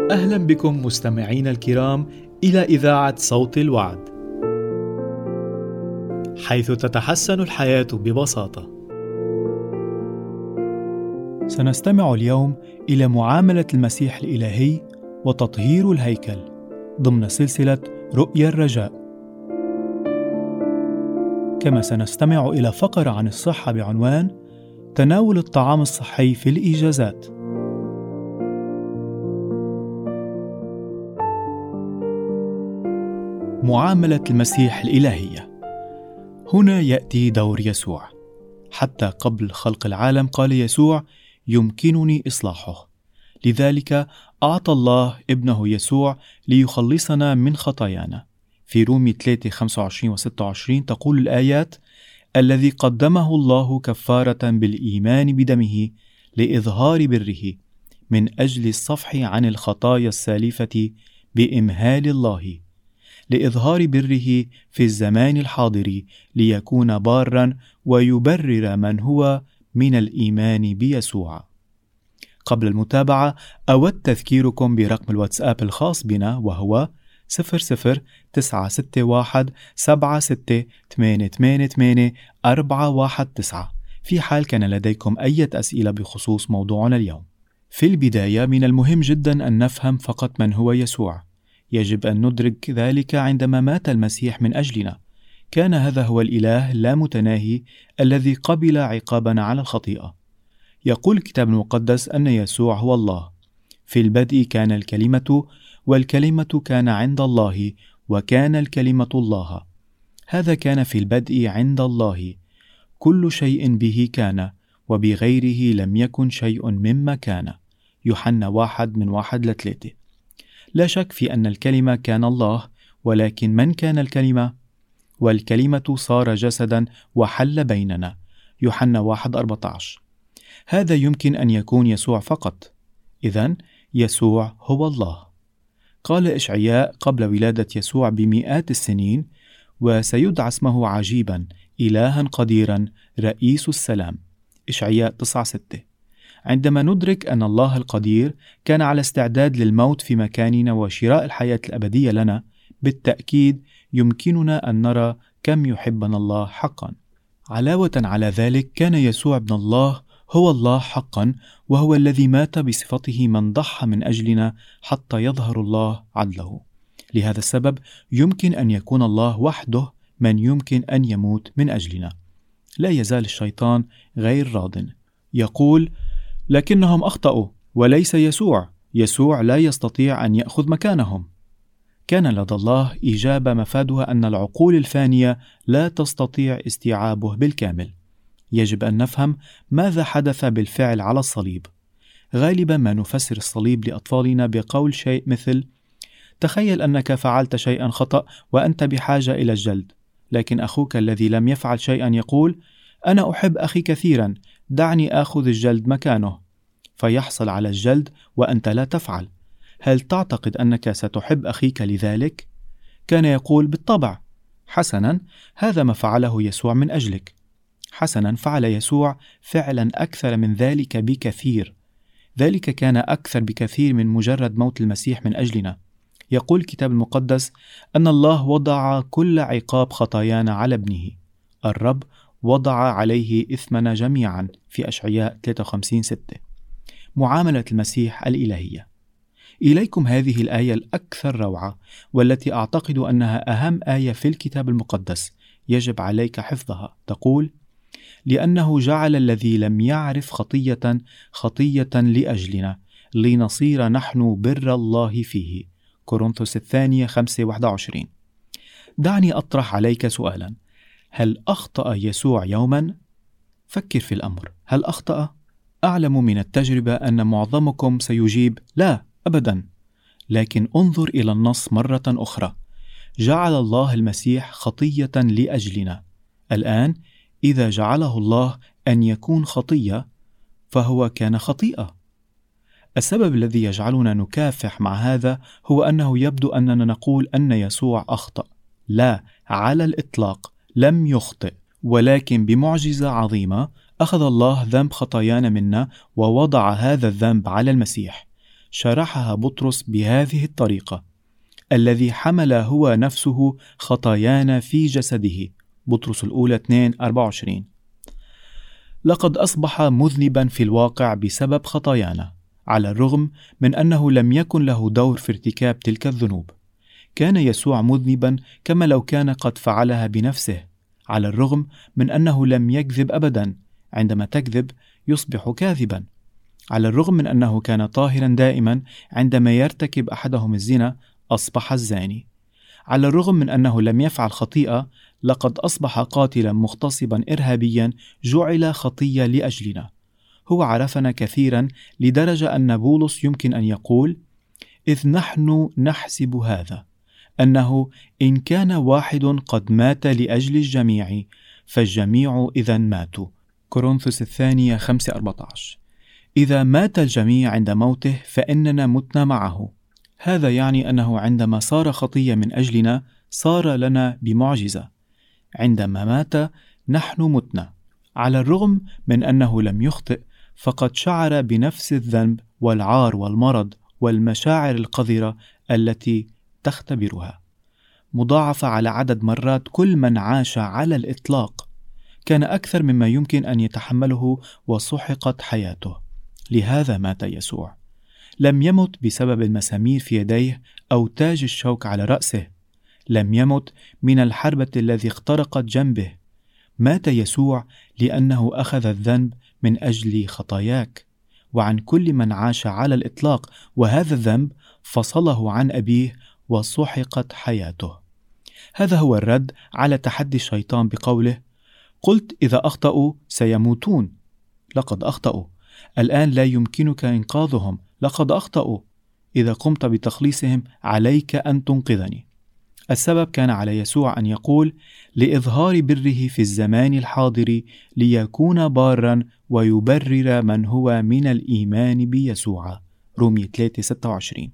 أهلا بكم مستمعين الكرام إلى إذاعة صوت الوعد، حيث تتحسن الحياة ببساطة. سنستمع اليوم إلى معاملة المسيح الإلهي وتطهير الهيكل ضمن سلسلة رؤيا الرجاء. كما سنستمع إلى فقرة عن الصحة بعنوان تناول الطعام الصحي في الإجازات. معاملة المسيح الإلهية. هنا يأتي دور يسوع. حتى قبل خلق العالم قال يسوع: يمكنني إصلاحه. لذلك أعطى الله ابنه يسوع ليخلصنا من خطايانا. في رومية 3:25-26 تقول الآيات: الذي قدمه الله كفارة بالإيمان بدمه لإظهار بره من أجل الصفح عن الخطايا السالفة بإمهال الله، لإظهار بره في الزمان الحاضر، ليكون باراً ويبرر من هو من الإيمان بيسوع. قبل المتابعة أود تذكيركم برقم الواتساب الخاص بنا، وهو 00-961-76-88-419 في حال كان لديكم أي أسئلة بخصوص موضوعنا اليوم. في البداية من المهم جدا أن نفهم فقط من هو يسوع. يجب أن ندرك ذلك عندما مات المسيح من أجلنا. كان هذا هو الإله اللامتناهي الذي قبل عقابنا على الخطيئة. يقول الكتاب المقدس أن يسوع هو الله. في البدء كان الكلمة، والكلمة كان عند الله، وكان الكلمة الله. هذا كان في البدء عند الله. كل شيء به كان، وبغيره لم يكن شيء مما كان. يوحنا 1:1-3. لا شك في أن الكلمة كان الله، ولكن من كان الكلمة؟ والكلمة صار جسدا وحل بيننا. يوحنا 1:14. هذا يمكن أن يكون يسوع فقط. إذن يسوع هو الله. قال إشعياء قبل ولادة يسوع بمئات السنين: وسيدعى اسمه عجيبا، إلها قديرا، رئيس السلام. إشعياء 9:6. عندما ندرك أن الله القدير كان على استعداد للموت في مكاننا وشراء الحياة الأبدية لنا، بالتأكيد يمكننا أن نرى كم يحبنا الله حقا. علاوة على ذلك، كان يسوع ابن الله هو الله حقا، وهو الذي مات بصفته من ضحى من أجلنا حتى يظهر الله عدله. لهذا السبب يمكن أن يكون الله وحده من يمكن أن يموت من أجلنا. لا يزال الشيطان غير راضٍ. يقول: لكنهم أخطأوا وليس يسوع. يسوع لا يستطيع أن يأخذ مكانهم. كان لدى الله إجابة مفادها أن العقول الفانية لا تستطيع استيعابه بالكامل. يجب أن نفهم ماذا حدث بالفعل على الصليب. غالبا ما نفسر الصليب لأطفالنا بقول شيء مثل: تخيل أنك فعلت شيئا خطأ وأنت بحاجة إلى الجلد، لكن أخوك الذي لم يفعل شيئا يقول: أنا أحب أخي كثيرا، دعني آخذ الجلد مكانه، فيحصل على الجلد وأنت لا تفعل. هل تعتقد أنك ستحب أخيك لذلك؟ كان يقول: بالطبع. حسنا، هذا ما فعله يسوع من أجلك. حسنا، فعل يسوع فعلا أكثر من ذلك بكثير. ذلك كان أكثر بكثير من مجرد موت المسيح من أجلنا. يقول الكتاب المقدس أن الله وضع كل عقاب خطايانا على ابنه. الرب وضع عليه إثمنا جميعا في أشعياء 53:6. معاملة المسيح الإلهية. إليكم هذه الآية الأكثر روعة، والتي أعتقد أنها أهم آية في الكتاب المقدس، يجب عليك حفظها. تقول: لأنه جعل الذي لم يعرف خطية لأجلنا، لنصير نحن بر الله فيه. كورنثوس الثانية 5:21. دعني أطرح عليك سؤالا: هل أخطأ يسوع يوما؟ فكر في الأمر. هل أخطأ؟ أعلم من التجربة أن معظمكم سيجيب: لا أبدا. لكن انظر إلى النص مرة أخرى. جعل الله المسيح خطية لأجلنا. الآن إذا جعله الله أن يكون خطية، فهو كان خطيئة. السبب الذي يجعلنا نكافح مع هذا هو أنه يبدو أننا نقول أن يسوع أخطأ. لا، على الإطلاق لم يخطئ، ولكن بمعجزة عظيمة أخذ الله ذنب خطايانا منا ووضع هذا الذنب على المسيح. شرحها بطرس بهذه الطريقة: الذي حمل هو نفسه خطايانا في جسده. بطرس الأولى 2:24. لقد أصبح مذنبا في الواقع بسبب خطايانا، على الرغم من أنه لم يكن له دور في ارتكاب تلك الذنوب. كان يسوع مذنبا كما لو كان قد فعلها بنفسه، على الرغم من أنه لم يكذب أبدا. عندما تكذب يصبح كاذبا. على الرغم من أنه كان طاهرا دائما، عندما يرتكب أحدهم الزنا أصبح الزاني. على الرغم من أنه لم يفعل خطيئة، لقد أصبح قاتلا مغتصبا إرهابيا جعل خطية لأجلنا. هو عرفنا كثيرا لدرجة أن بولس يمكن أن يقول: إذ نحن نحسب هذا، أنه إن كان واحد قد مات لأجل الجميع فالجميع إذن ماتوا. كورنثوس الثانية 5:14. إذا مات الجميع عند موته فإننا متنا معه. هذا يعني أنه عندما صار خطية من أجلنا صار لنا بمعجزة. عندما مات نحن متنا. على الرغم من أنه لم يخطئ، فقد شعر بنفس الذنب والعار والمرض والمشاعر القذرة التي تختبرها، مضاعفة على عدد مرات كل من عاش على الإطلاق. كان أكثر مما يمكن أن يتحمله وسحقت حياته. لهذا مات يسوع. لم يمت بسبب المسامير في يديه أو تاج الشوك على رأسه. لم يمت من الحربة التي اخترقت جنبه. مات يسوع لأنه أخذ الذنب من أجل خطاياك وعن كل من عاش على الإطلاق، وهذا الذنب فصله عن أبيه وسحقت حياته. هذا هو الرد على تحدي الشيطان بقوله: قلت إذا أخطأوا سيموتون. لقد أخطأوا. الآن لا يمكنك إنقاذهم. لقد أخطأوا. إذا قمت بتخليصهم عليك أن تنقذني. السبب كان على يسوع أن يقول: لإظهار بره في الزمان الحاضر ليكون بارا ويبرر من هو من الإيمان بيسوع. رومية 3:26.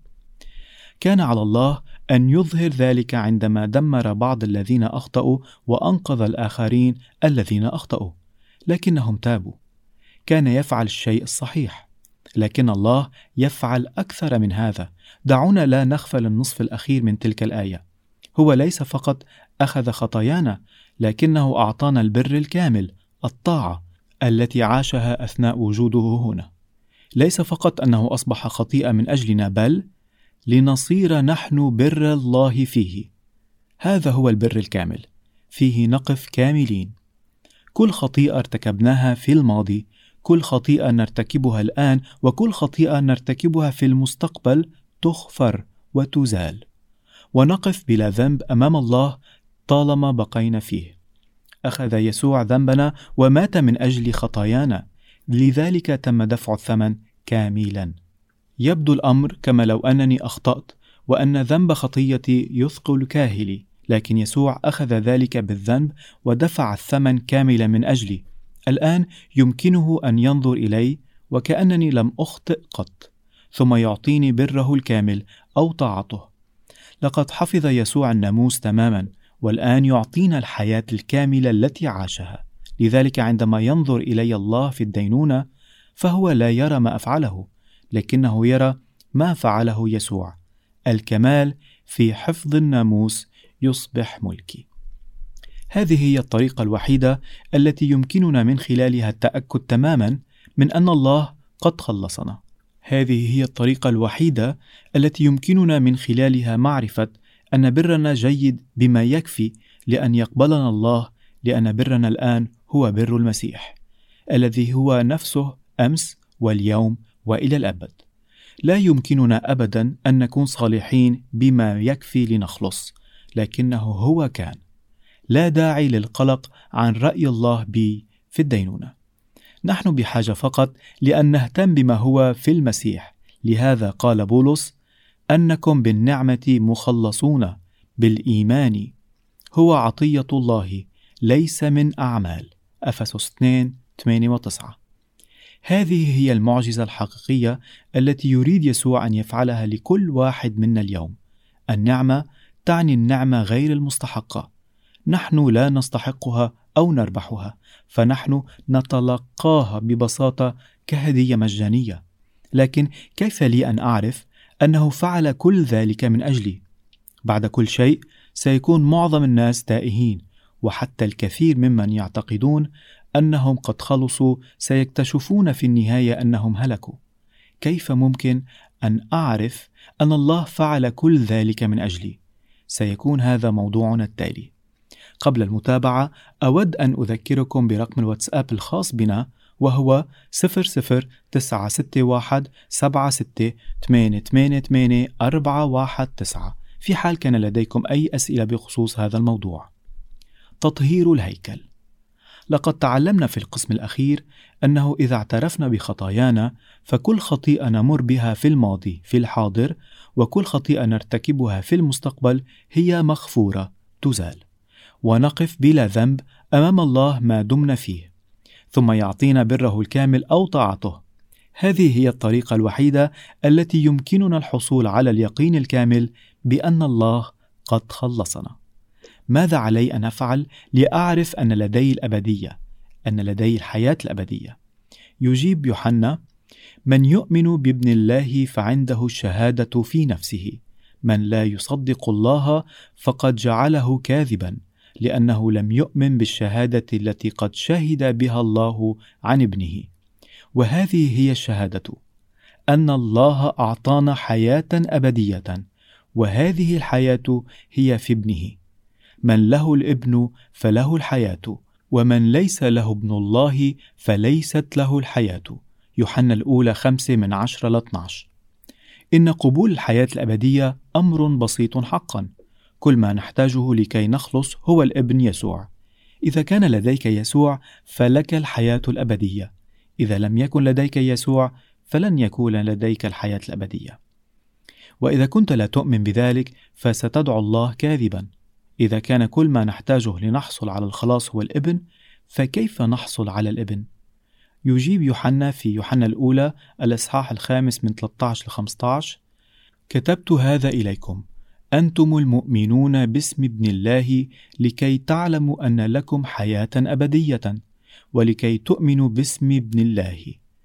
كان على الله أن يظهر ذلك عندما دمر بعض الذين أخطأوا وأنقذ الآخرين الذين أخطأوا، لكنهم تابوا. كان يفعل الشيء الصحيح، لكن الله يفعل أكثر من هذا. دعونا لا نغفل النصف الأخير من تلك الآية. هو ليس فقط أخذ خطايانا، لكنه أعطانا البر الكامل، الطاعة التي عاشها أثناء وجوده هنا. ليس فقط أنه أصبح خطيئة من أجلنا، بل لنصير نحن بر الله فيه. هذا هو البر الكامل، فيه نقف كاملين. كل خطيئة ارتكبناها في الماضي، كل خطيئة نرتكبها الآن، وكل خطيئة نرتكبها في المستقبل تغفر وتزال، ونقف بلا ذنب أمام الله طالما بقينا فيه. أخذ يسوع ذنبنا ومات من أجل خطايانا، لذلك تم دفع الثمن كاملا. يبدو الأمر كما لو أنني أخطأت وأن ذنب خطيتي يثقل كاهلي، لكن يسوع أخذ ذلك بالذنب ودفع الثمن كاملا من أجلي. الآن يمكنه أن ينظر إلي وكأنني لم أخطئ قط، ثم يعطيني بره الكامل أو طاعته. لقد حفظ يسوع الناموس تماما، والآن يعطينا الحياة الكاملة التي عاشها. لذلك عندما ينظر إلي الله في الدينونة فهو لا يرى ما أفعله، لكنه يرى ما فعله يسوع. الكمال في حفظ الناموس يصبح ملكي. هذه هي الطريقة الوحيدة التي يمكننا من خلالها التأكد تماما من أن الله قد خلصنا. هذه هي الطريقة الوحيدة التي يمكننا من خلالها معرفة أن برنا جيد بما يكفي لأن يقبلنا الله، لأن برنا الآن هو بر المسيح الذي هو نفسه أمس واليوم وإلى الأبد. لا يمكننا أبدا أن نكون صالحين بما يكفي لنخلص، لكنه هو كان. لا داعي للقلق عن رأي الله بي في الدينونة. نحن بحاجة فقط لأن نهتم بما هو في المسيح. لهذا قال بولس: أنكم بالنعمة مخلصون بالإيمان، هو عطية الله ليس من أعمال. أفسس 2:8-9. هذه هي المعجزة الحقيقية التي يريد يسوع أن يفعلها لكل واحد منا اليوم. النعمة تعني النعمة غير المستحقة. نحن لا نستحقها أو نربحها، فنحن نتلقاها ببساطة كهدية مجانية. لكن كيف لي أن أعرف أنه فعل كل ذلك من أجلي؟ بعد كل شيء سيكون معظم الناس تائهين، وحتى الكثير ممن يعتقدون أنهم قد خلصوا سيكتشفون في النهاية أنهم هلكوا. كيف ممكن أن أعرف أن الله فعل كل ذلك من أجلي؟ سيكون هذا موضوعنا التالي. قبل المتابعة أود أن أذكركم برقم الواتساب الخاص بنا، وهو 0096176888419 في حال كان لديكم أي أسئلة بخصوص هذا الموضوع. تطهير الهيكل. لقد تعلمنا في القسم الأخير أنه إذا اعترفنا بخطايانا فكل خطيئة نمر بها في الماضي في الحاضر، وكل خطيئة نرتكبها في المستقبل هي مغفورة تزال، ونقف بلا ذنب أمام الله ما دمنا فيه، ثم يعطينا بره الكامل أو طاعته. هذه هي الطريقة الوحيدة التي يمكننا الحصول على اليقين الكامل بأن الله قد خلصنا. ماذا علي أن أفعل لأعرف أن لدي الأبدية، أن لدي الحياة الأبدية؟ يجيب يوحنا: من يؤمن بابن الله فعنده الشهادة في نفسه، من لا يصدق الله فقد جعله كاذبا، لأنه لم يؤمن بالشهادة التي قد شهد بها الله عن ابنه. وهذه هي الشهادة، أن الله أعطانا حياة أبدية، وهذه الحياة هي في ابنه. من له الابن فله الحياة، ومن ليس له ابن الله فليست له الحياة. يوحنا الأولى 5:10-12. إن قبول الحياة الأبدية أمر بسيط حقا. كل ما نحتاجه لكي نخلص هو الابن يسوع. إذا كان لديك يسوع فلك الحياة الأبدية. إذا لم يكن لديك يسوع فلن يكون لديك الحياة الأبدية. وإذا كنت لا تؤمن بذلك فستدعو الله كاذبا. إذا كان كل ما نحتاجه لنحصل على الخلاص هو الابن، فكيف نحصل على الابن؟ يجيب يوحنا في يوحنا الأولى الإصحاح 5:13-15: كتبت هذا إليكم أنتم المؤمنون باسم ابن الله لكي تعلموا أن لكم حياة أبدية، ولكي تؤمنوا باسم ابن الله.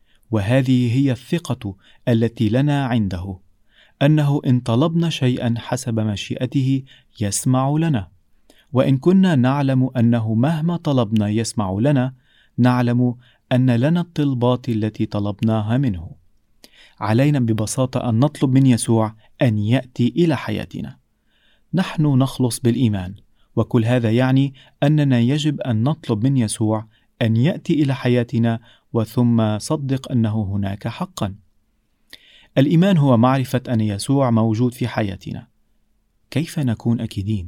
وهذه هي الثقة التي لنا عنده، أنه إن طلبنا شيئا حسب مشيئته يسمع لنا. وإن كنا نعلم أنه مهما طلبنا يسمع لنا، نعلم أن لنا الطلبات التي طلبناها منه. علينا ببساطة أن نطلب من يسوع أن يأتي إلى حياتنا. نحن نخلص بالإيمان، وكل هذا يعني أننا يجب أن نطلب من يسوع أن يأتي إلى حياتنا، وثم صدق أنه هناك حقا. الإيمان هو معرفة أن يسوع موجود في حياتنا. كيف نكون أكيدين؟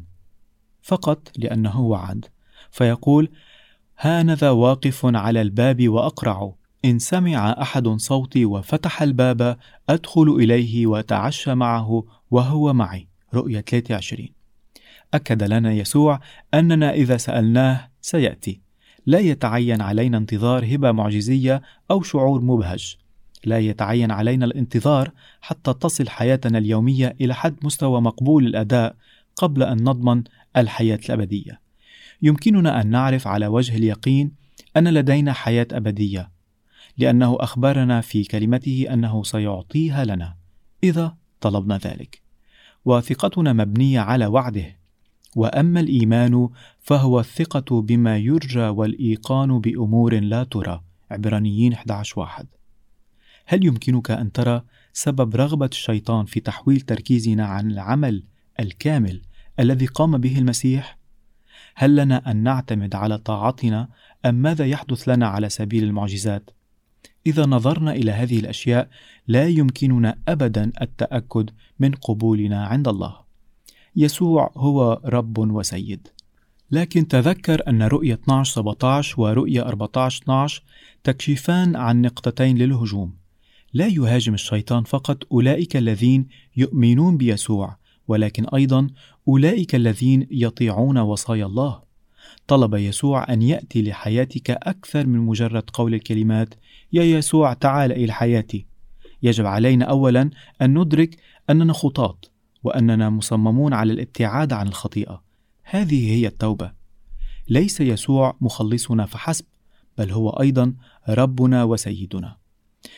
فقط لأنه وعد، فيقول: هانذا واقف على الباب وأقرع، إن سمع أحد صوتي وفتح الباب أدخل إليه وأتعشى معه وهو معي. رؤية 23. أكد لنا يسوع أننا إذا سألناه سيأتي. لا يتعين علينا انتظار هبة معجزية أو شعور مبهج. لا يتعين علينا الانتظار حتى تصل حياتنا اليومية إلى حد مستوى مقبول الأداء قبل أن نضمن الحياة الأبدية. يمكننا أن نعرف على وجه اليقين أن لدينا حياة أبدية، لأنه أخبرنا في كلمته أنه سيعطيها لنا إذا طلبنا ذلك، وثقتنا مبنية على وعده. وأما الإيمان فهو الثقة بما يرجى والإيقان بأمور لا ترى. عبرانيين 11:1. هل يمكنك أن ترى سبب رغبة الشيطان في تحويل تركيزنا عن العمل الكامل الذي قام به المسيح؟ هل لنا أن نعتمد على طاعتنا أم ماذا يحدث لنا على سبيل المعجزات؟ إذا نظرنا إلى هذه الأشياء لا يمكننا أبدا التأكد من قبولنا عند الله. يسوع هو رب وسيد. لكن تذكر أن رؤية 12:17 ورؤية 14:12 تكشفان عن نقطتين للهجوم. لا يهاجم الشيطان فقط أولئك الذين يؤمنون بيسوع، ولكن أيضا أولئك الذين يطيعون وصايا الله. طلب يسوع أن يأتي لحياتك أكثر من مجرد قول الكلمات: يا يسوع تعال إلى حياتي. يجب علينا أولا أن ندرك أننا خطاة، وأننا مصممون على الابتعاد عن الخطيئة. هذه هي التوبة. ليس يسوع مخلصنا فحسب، بل هو أيضا ربنا وسيدنا.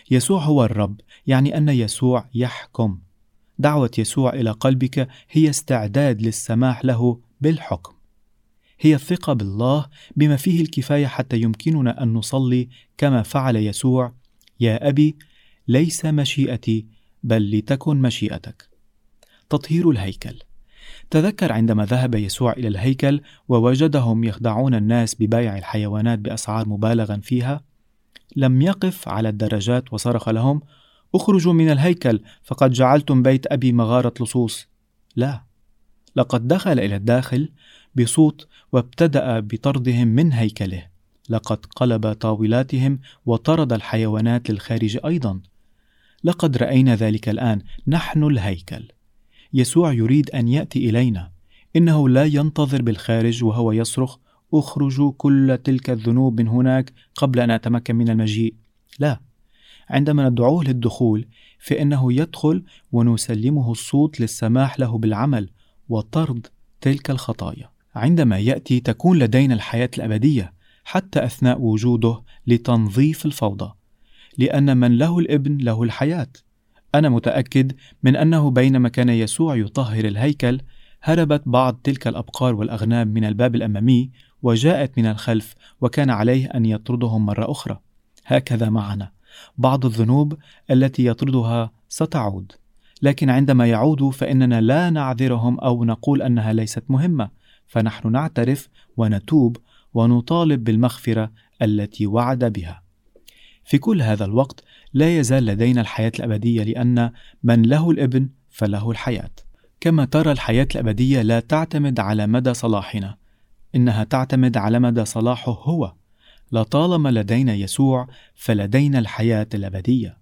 يسوع هو الرب، يعني أن يسوع يحكم. دعوة يسوع إلى قلبك هي استعداد للسماح له بالحكم، هي الثقة بالله بما فيه الكفاية حتى يمكننا أن نصلي كما فعل يسوع: يا أبي، ليس مشيئتي بل لتكن مشيئتك. تطهير الهيكل. تذكر عندما ذهب يسوع إلى الهيكل ووجدهم يخدعون الناس ببيع الحيوانات بأسعار مبالغا فيها، لم يقف على الدرجات وصرخ لهم: اخرجوا من الهيكل فقد جعلتم بيت أبي مغارة لصوص. لا، لقد دخل إلى الداخل بصوت وابتدأ بطردهم من هيكله. لقد قلب طاولاتهم وطرد الحيوانات للخارج أيضا. لقد رأينا ذلك الآن، نحن الهيكل. يسوع يريد أن يأتي إلينا. إنه لا ينتظر بالخارج وهو يصرخ: اخرجوا كل تلك الذنوب من هناك قبل أن أتمكن من المجيء. لا، عندما ندعوه للدخول فإنه يدخل ونسلمه الصوت للسماح له بالعمل وطرد تلك الخطايا. عندما يأتي تكون لدينا الحياة الأبدية حتى أثناء وجوده لتنظيف الفوضى، لأن من له الابن له الحياة. أنا متأكد من أنه بينما كان يسوع يطهر الهيكل هربت بعض تلك الأبقار والأغنام من الباب الأمامي وجاءت من الخلف، وكان عليه أن يطردهم مرة أخرى. هكذا معنا، بعض الذنوب التي يطردها ستعود، لكن عندما يعودوا فإننا لا نعذرهم أو نقول أنها ليست مهمة، فنحن نعترف ونتوب ونطالب بالمغفرة التي وعد بها. في كل هذا الوقت لا يزال لدينا الحياة الأبدية، لأن من له الابن فله الحياة. كما ترى، الحياة الأبدية لا تعتمد على مدى صلاحنا، إنها تعتمد على مدى صلاحه هو. لطالما لدينا يسوع فلدينا الحياة الأبدية.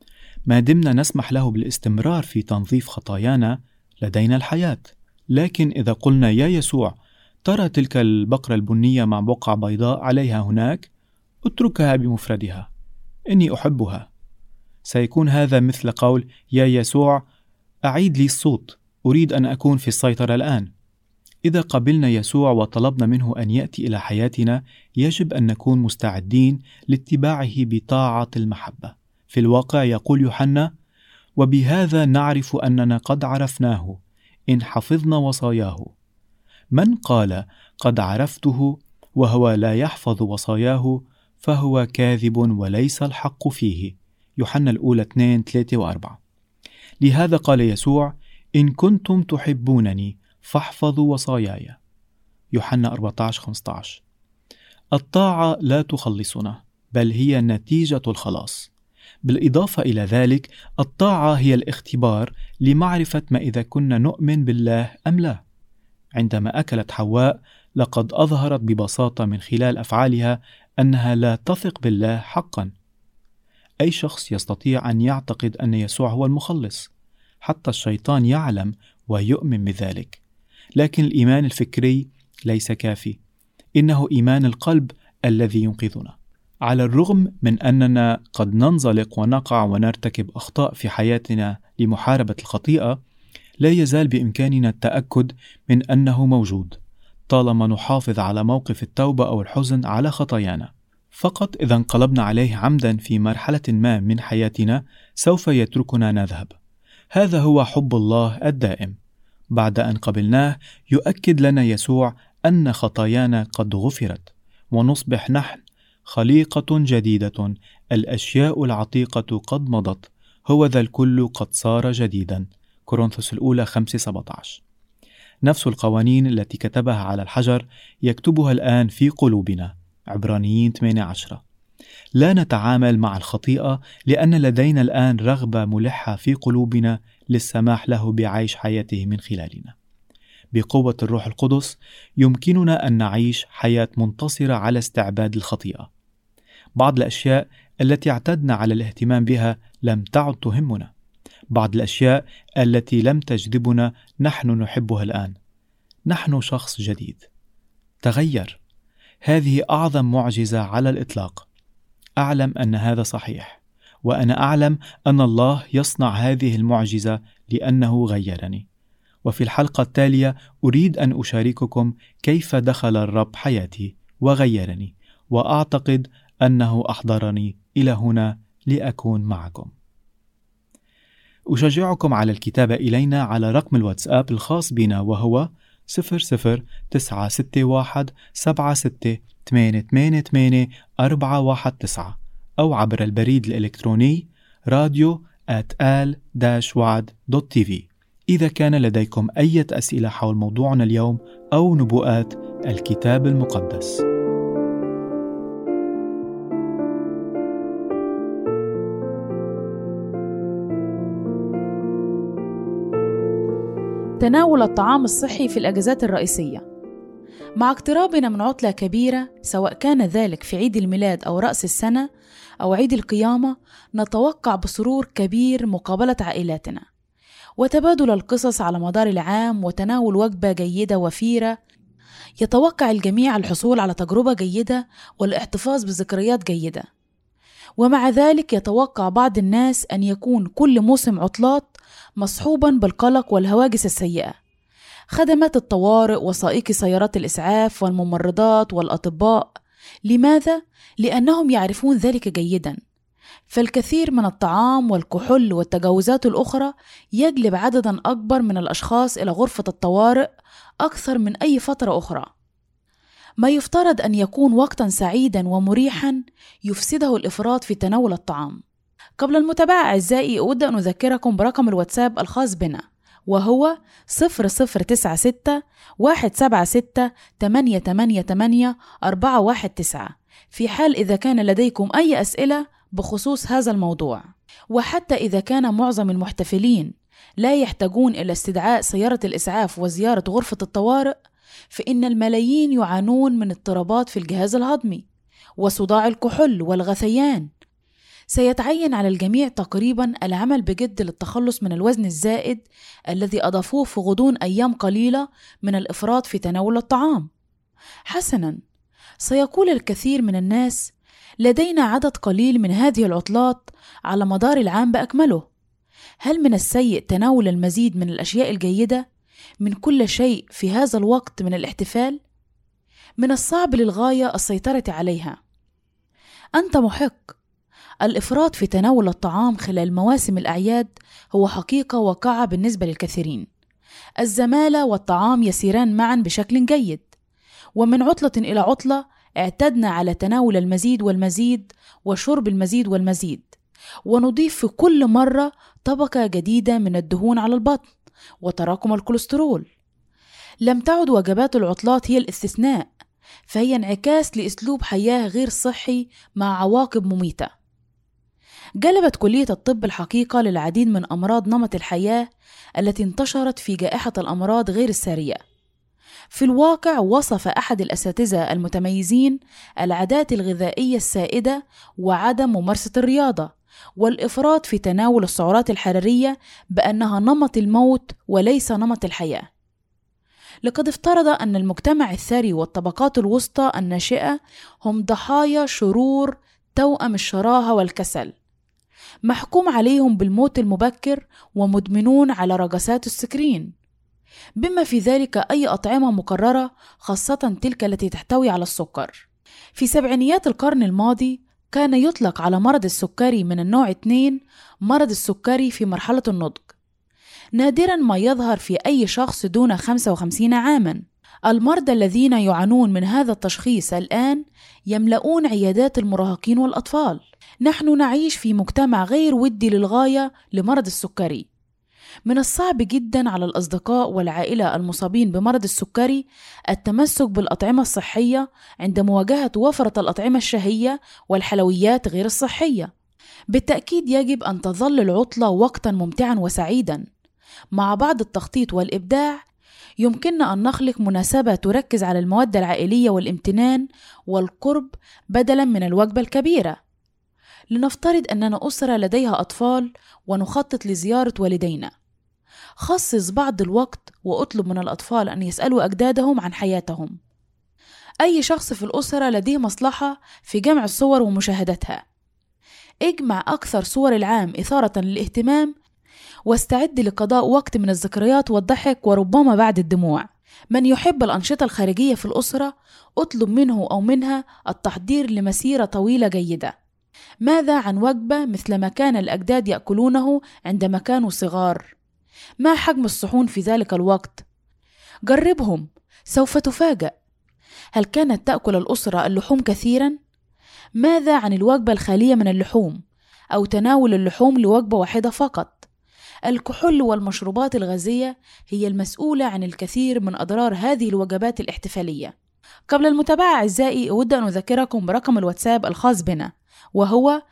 ما دمنا نسمح له بالاستمرار في تنظيف خطايانا لدينا الحياة. لكن إذا قلنا: يا يسوع، ترى تلك البقرة البنية مع بقعة بيضاء عليها هناك، اتركها بمفردها، إني أحبها، سيكون هذا مثل قول: يا يسوع، أعيد لي الصوت، أريد أن أكون في السيطرة الآن. إذا قبلنا يسوع وطلبنا منه أن يأتي إلى حياتنا، يجب أن نكون مستعدين لاتباعه بطاعة المحبة. في الواقع يقول يوحنا: وبهذا نعرف أننا قد عرفناه إن حفظنا وصاياه. من قال قد عرفته وهو لا يحفظ وصاياه فهو كاذب وليس الحق فيه. يوحنا الأولى 2:3-4. لهذا قال يسوع: إن كنتم تحبونني فاحفظوا وصاياي. يوحنا 14:15. الطاعة لا تخلصنا، بل هي نتيجة الخلاص. بالإضافة إلى ذلك، الطاعة هي الاختبار لمعرفة ما إذا كنا نؤمن بالله أم لا. عندما أكلت حواء، لقد أظهرت ببساطة من خلال أفعالها أنها لا تثق بالله حقا. أي شخص يستطيع أن يعتقد أن يسوع هو المخلص، حتى الشيطان يعلم ويؤمن بذلك. لكن الإيمان الفكري ليس كافي، إنه إيمان القلب الذي ينقذنا. على الرغم من أننا قد ننزلق ونقع ونرتكب أخطاء في حياتنا لمحاربة الخطيئة، لا يزال بإمكاننا التأكد من أنه موجود، طالما نحافظ على موقف التوبة أو الحزن على خطايانا. فقط إذا انقلبنا عليه عمدا في مرحلة ما من حياتنا سوف يتركنا نذهب. هذا هو حب الله الدائم. بعد أن قبلناه يؤكد لنا يسوع أن خطايانا قد غفرت، ونصبح نحن خليقة جديدة، الأشياء العتيقة قد مضت، هو ذا الكل قد صار جديدا. كورنثوس الأولى 5:17. نفس القوانين التي كتبها على الحجر يكتبها الآن في قلوبنا. عبرانيين 8:10. لا نتعامل مع الخطيئة لأن لدينا الآن رغبة ملحة في قلوبنا للسماح له بعيش حياته من خلالنا. بقوة الروح القدس يمكننا أن نعيش حياة منتصرة على استعباد الخطيئة. بعض الأشياء التي اعتدنا على الاهتمام بها لم تعد تهمنا. بعض الأشياء التي لم تجذبنا نحن نحبها الآن. نحن شخص جديد، تغير. هذه أعظم معجزة على الإطلاق. أعلم أن هذا صحيح، وأنا أعلم أن الله يصنع هذه المعجزة لأنه غيرني. وفي الحلقة التالية أريد أن أشارككم كيف دخل الرب حياتي وغيرني، وأعتقد أنه أحضرني إلى هنا لأكون معكم. أشجعكم على الكتابة إلينا على رقم الواتساب الخاص بنا، وهو 0096176888419، أو عبر البريد الإلكتروني radio@al-wad.tv. إذا كان لديكم أي أسئلة حول موضوعنا اليوم أو نبوءات الكتاب المقدس. تناول الطعام الصحي في الأجازات الرئيسية. مع اقترابنا من عطلة كبيرة، سواء كان ذلك في عيد الميلاد أو رأس السنة أو عيد القيامة، نتوقع بسرور كبير مقابلة عائلاتنا وتبادل القصص على مدار العام وتناول وجبة جيدة وفيرة. يتوقع الجميع الحصول على تجربة جيدة والاحتفاظ بذكريات جيدة. ومع ذلك يتوقع بعض الناس أن يكون كل موسم عطلات مصحوبا بالقلق والهواجس السيئة. خدمات الطوارئ، وسائقي سيارات الإسعاف، والممرضات والأطباء. لماذا؟ لأنهم يعرفون ذلك جيدا. فالكثير من الطعام والكحول والتجاوزات الأخرى يجلب عددا أكبر من الأشخاص إلى غرفة الطوارئ أكثر من أي فترة أخرى. ما يفترض أن يكون وقتا سعيدا ومريحا يفسده الإفراط في تناول الطعام. قبل المتابعة أعزائي، أود أن أذكركم برقم الواتساب الخاص بنا، وهو 0096-176-888-419، في حال إذا كان لديكم أي أسئلة بخصوص هذا الموضوع. وحتى إذا كان معظم المحتفلين لا يحتاجون إلى استدعاء سيارة الإسعاف وزيارة غرفة الطوارئ، فإن الملايين يعانون من اضطرابات في الجهاز الهضمي وصداع الكحول والغثيان. سيتعين على الجميع تقريبا العمل بجد للتخلص من الوزن الزائد الذي أضافوه في غضون أيام قليلة من الإفراط في تناول الطعام. حسنا، سيقول الكثير من الناس: لدينا عدد قليل من هذه العطلات على مدار العام بأكمله. هل من السيء تناول المزيد من الأشياء الجيدة من كل شيء في هذا الوقت من الاحتفال؟ من الصعب للغاية السيطرة عليها. أنت محق. الإفراط في تناول الطعام خلال مواسم الأعياد هو حقيقة واقعة بالنسبة للكثيرين. الزمالة والطعام يسيران معا بشكل جيد، ومن عطلة إلى عطلة اعتدنا على تناول المزيد والمزيد وشرب المزيد والمزيد، ونضيف في كل مرة طبقة جديدة من الدهون على البطن وتراكم الكوليسترول. لم تعد وجبات العطلات هي الاستثناء، فهي انعكاس لأسلوب حياة غير صحي مع عواقب مميتة. جلبت كلية الطب الحقيقة للعديد من أمراض نمط الحياة التي انتشرت في جائحة الأمراض غير السارية. في الواقع، وصف أحد الأساتذة المتميزين العادات الغذائية السائدة وعدم ممارسة الرياضة والإفراط في تناول السعرات الحرارية بأنها نمط الموت وليس نمط الحياة. لقد افترض أن المجتمع الثري والطبقات الوسطى الناشئة هم ضحايا شرور توأم الشراهة والكسل، محكوم عليهم بالموت المبكر ومدمنون على رجسات السكرين، بما في ذلك أي أطعمة مكررة، خاصة تلك التي تحتوي على السكر. في سبعينيات القرن الماضي كان يطلق على مرض السكري من النوع 2 مرض السكري في مرحلة النضج، نادرا ما يظهر في أي شخص دون 55 عاما. المرضى الذين يعانون من هذا التشخيص الآن يملؤون عيادات المراهقين والأطفال. نحن نعيش في مجتمع غير ودي للغاية لمرض السكري. من الصعب جدا على الأصدقاء والعائلة المصابين بمرض السكري التمسك بالأطعمة الصحية عند مواجهة وفرة الأطعمة الشهية والحلويات غير الصحية. بالتأكيد يجب أن تظل العطلة وقتا ممتعا وسعيدا. مع بعض التخطيط والإبداع يمكننا أن نخلق مناسبة تركز على المودة العائلية والامتنان والقرب بدلا من الوجبة الكبيرة. لنفترض أننا أسرة لديها أطفال ونخطط لزيارة والدينا. خصص بعض الوقت وأطلب من الأطفال أن يسألوا أجدادهم عن حياتهم. أي شخص في الأسرة لديه مصلحة في جمع الصور ومشاهدتها. اجمع أكثر صور العام إثارة للاهتمام، واستعد لقضاء وقت من الذكريات والضحك وربما بعد الدموع. من يحب الأنشطة الخارجية في الأسرة اطلب منه أو منها التحضير لمسيرة طويلة جيدة. ماذا عن وجبة مثل ما كان الأجداد يأكلونه عندما كانوا صغار؟ ما حجم الصحون في ذلك الوقت؟ جربهم، سوف تفاجأ. هل كانت تأكل الأسرة اللحوم كثيراً؟ ماذا عن الوجبة الخالية من اللحوم أو تناول اللحوم لوجبة واحدة فقط؟ الكحول والمشروبات الغازية هي المسؤولة عن الكثير من أضرار هذه الوجبات الاحتفالية. قبل المتابعة أعزائي، أود أن أذكركم برقم الواتساب الخاص بنا، وهو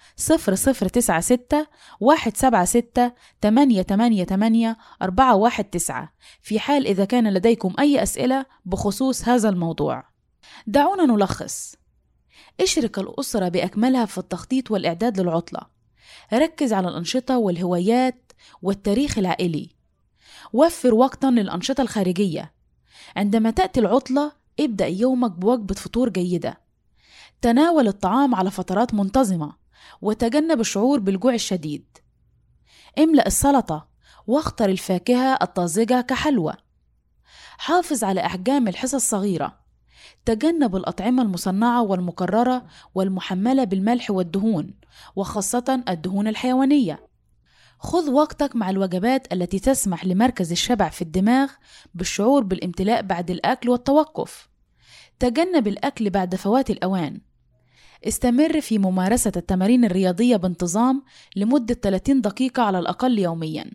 0096-176-888-419 في حال إذا كان لديكم أي أسئلة بخصوص هذا الموضوع. دعونا نلخص. اشرك الأسرة بأكملها في التخطيط والإعداد للعطلة. ركز على الأنشطة والهوايات والتاريخ العائلي. وفر وقتا للأنشطة الخارجية. عندما تأتي العطلة ابدأ يومك بوجبة فطور جيدة. تناول الطعام على فترات منتظمة وتجنب الشعور بالجوع الشديد. املأ السلطة واختر الفاكهة الطازجة كحلوى. حافظ على أحجام الحصص الصغيرة. تجنب الأطعمة المصنعة والمكررة والمحملة بالملح والدهون، وخاصة الدهون الحيوانية. خذ وقتك مع الوجبات التي تسمح لمركز الشبع في الدماغ بالشعور بالامتلاء بعد الأكل والتوقف. تجنب الأكل بعد فوات الأوان. استمر في ممارسة التمارين الرياضية بانتظام لمدة 30 دقيقة على الأقل يومياً.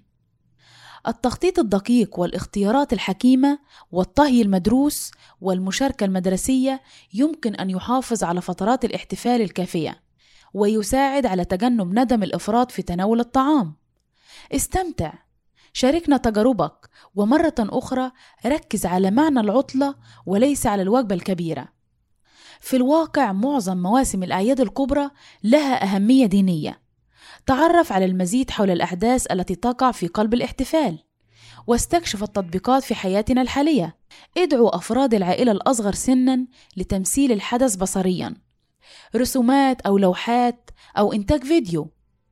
التخطيط الدقيق والاختيارات الحكيمة والطهي المدروس والمشاركة المدرسية يمكن أن يحافظ على فترات الاحتفال الكافية، ويساعد على تجنب ندم الإفراط في تناول الطعام. استمتع، شاركنا تجاربك، ومرة أخرى ركز على معنى العطلة وليس على الوجبة الكبيرة. في الواقع معظم مواسم الأعياد الكبرى لها أهمية دينية. تعرف على المزيد حول الأحداث التي تقع في قلب الاحتفال، واستكشف التطبيقات في حياتنا الحالية. ادعو أفراد العائلة الأصغر سناً لتمثيل الحدث بصرياً، رسومات أو لوحات أو إنتاج فيديو.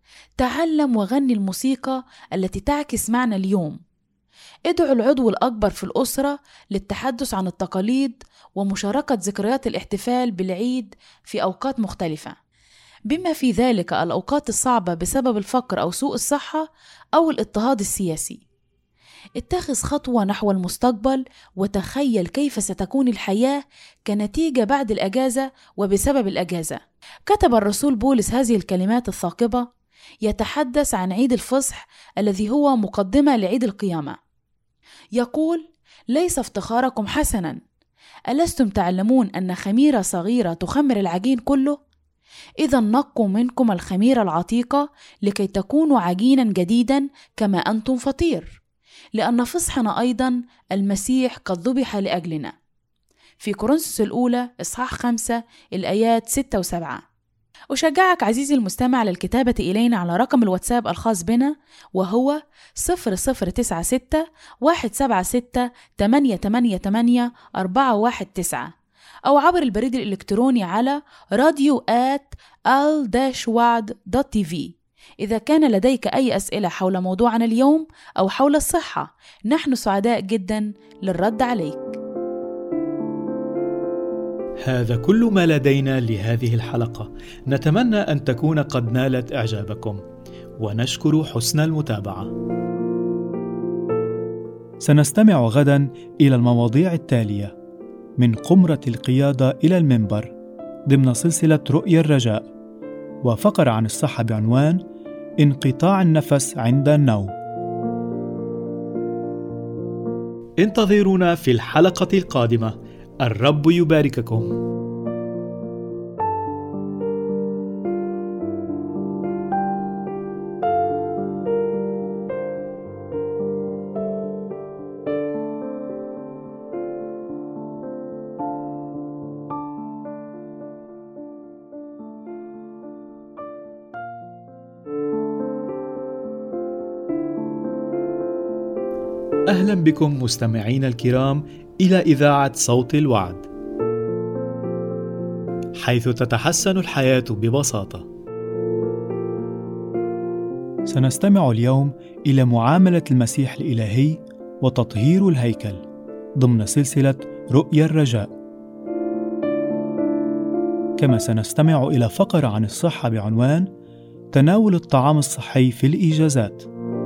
تعلم وغني الموسيقى التي تعكس معنى اليوم. ادعو العضو الأكبر في الأسرة للتحدث عن التقاليد ومشاركة ذكريات الاحتفال بالعيد في أوقات مختلفة، بما في ذلك الأوقات الصعبة بسبب الفقر أو سوء الصحة أو الاضطهاد السياسي. اتخذ خطوة نحو المستقبل وتخيل كيف ستكون الحياة كنتيجة بعد الأجازة وبسبب الأجازة. كتب الرسول بولس هذه الكلمات الثاقبة يتحدث عن عيد الفصح الذي هو مقدمة لعيد القيامة. يقول: ليس افتخاركم حسنا، ألستم تعلمون أن خميرة صغيرة تخمر العجين كله؟ إذا نقوا منكم الخميرة العتيقة لكي تكونوا عجينا جديدا كما أنتم فطير، لأن فصحنا أيضا المسيح قد ذبح لأجلنا. في كورنثوس الأولى إصحاح 5 الآيات 6 و7. أشجعك عزيزي المستمع للكتابة إلينا على رقم الواتساب الخاص بنا، وهو 0096-176-888-419، أو عبر البريد الإلكتروني على radio@al-wad.tv. إذا كان لديك أي أسئلة حول موضوعنا اليوم أو حول الصحة، نحن سعداء جدا للرد عليك. هذا كل ما لدينا لهذه الحلقة. نتمنى أن تكون قد نالت إعجابكم، ونشكر حسن المتابعة. سنستمع غدا إلى المواضيع التالية: من قمرة القيادة إلى المنبر ضمن سلسلة رؤيا الرجاء، وفقرة عن الصحة بعنوان انقطاع النفس عند النوم. انتظرونا في الحلقة القادمة. الرب يبارككم. أهلا بكم مستمعين الكرام إلى إذاعة صوت الوعد، حيث تتحسن الحياة ببساطة. سنستمع اليوم إلى معاملة المسيح الإلهي وتطهير الهيكل ضمن سلسلة رؤيا الرجاء. كما سنستمع إلى فقرة عن الصحة بعنوان تناول الطعام الصحي في الإجازات.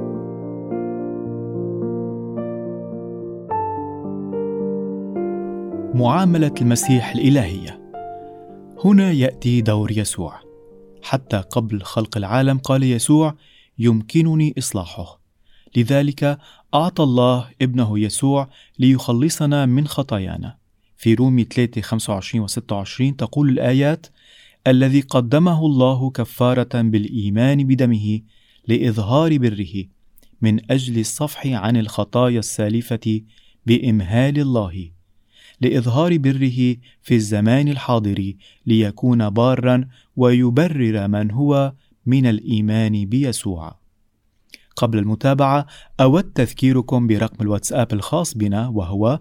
معاملة المسيح الإلهية. هنا يأتي دور يسوع. حتى قبل خلق العالم قال يسوع: يمكنني إصلاحه. لذلك أعطى الله ابنه يسوع ليخلصنا من خطايانا. في رومي 3:25-26 تقول الآيات: الذي قدمه الله كفارة بالإيمان بدمه لإظهار بره من أجل الصفح عن الخطايا السالفة بإمهال الله، لإظهار بره في الزمان الحاضر ليكون باراً ويبرر من هو من الإيمان بيسوع. قبل المتابعة أود تذكيركم برقم الواتساب الخاص بنا، وهو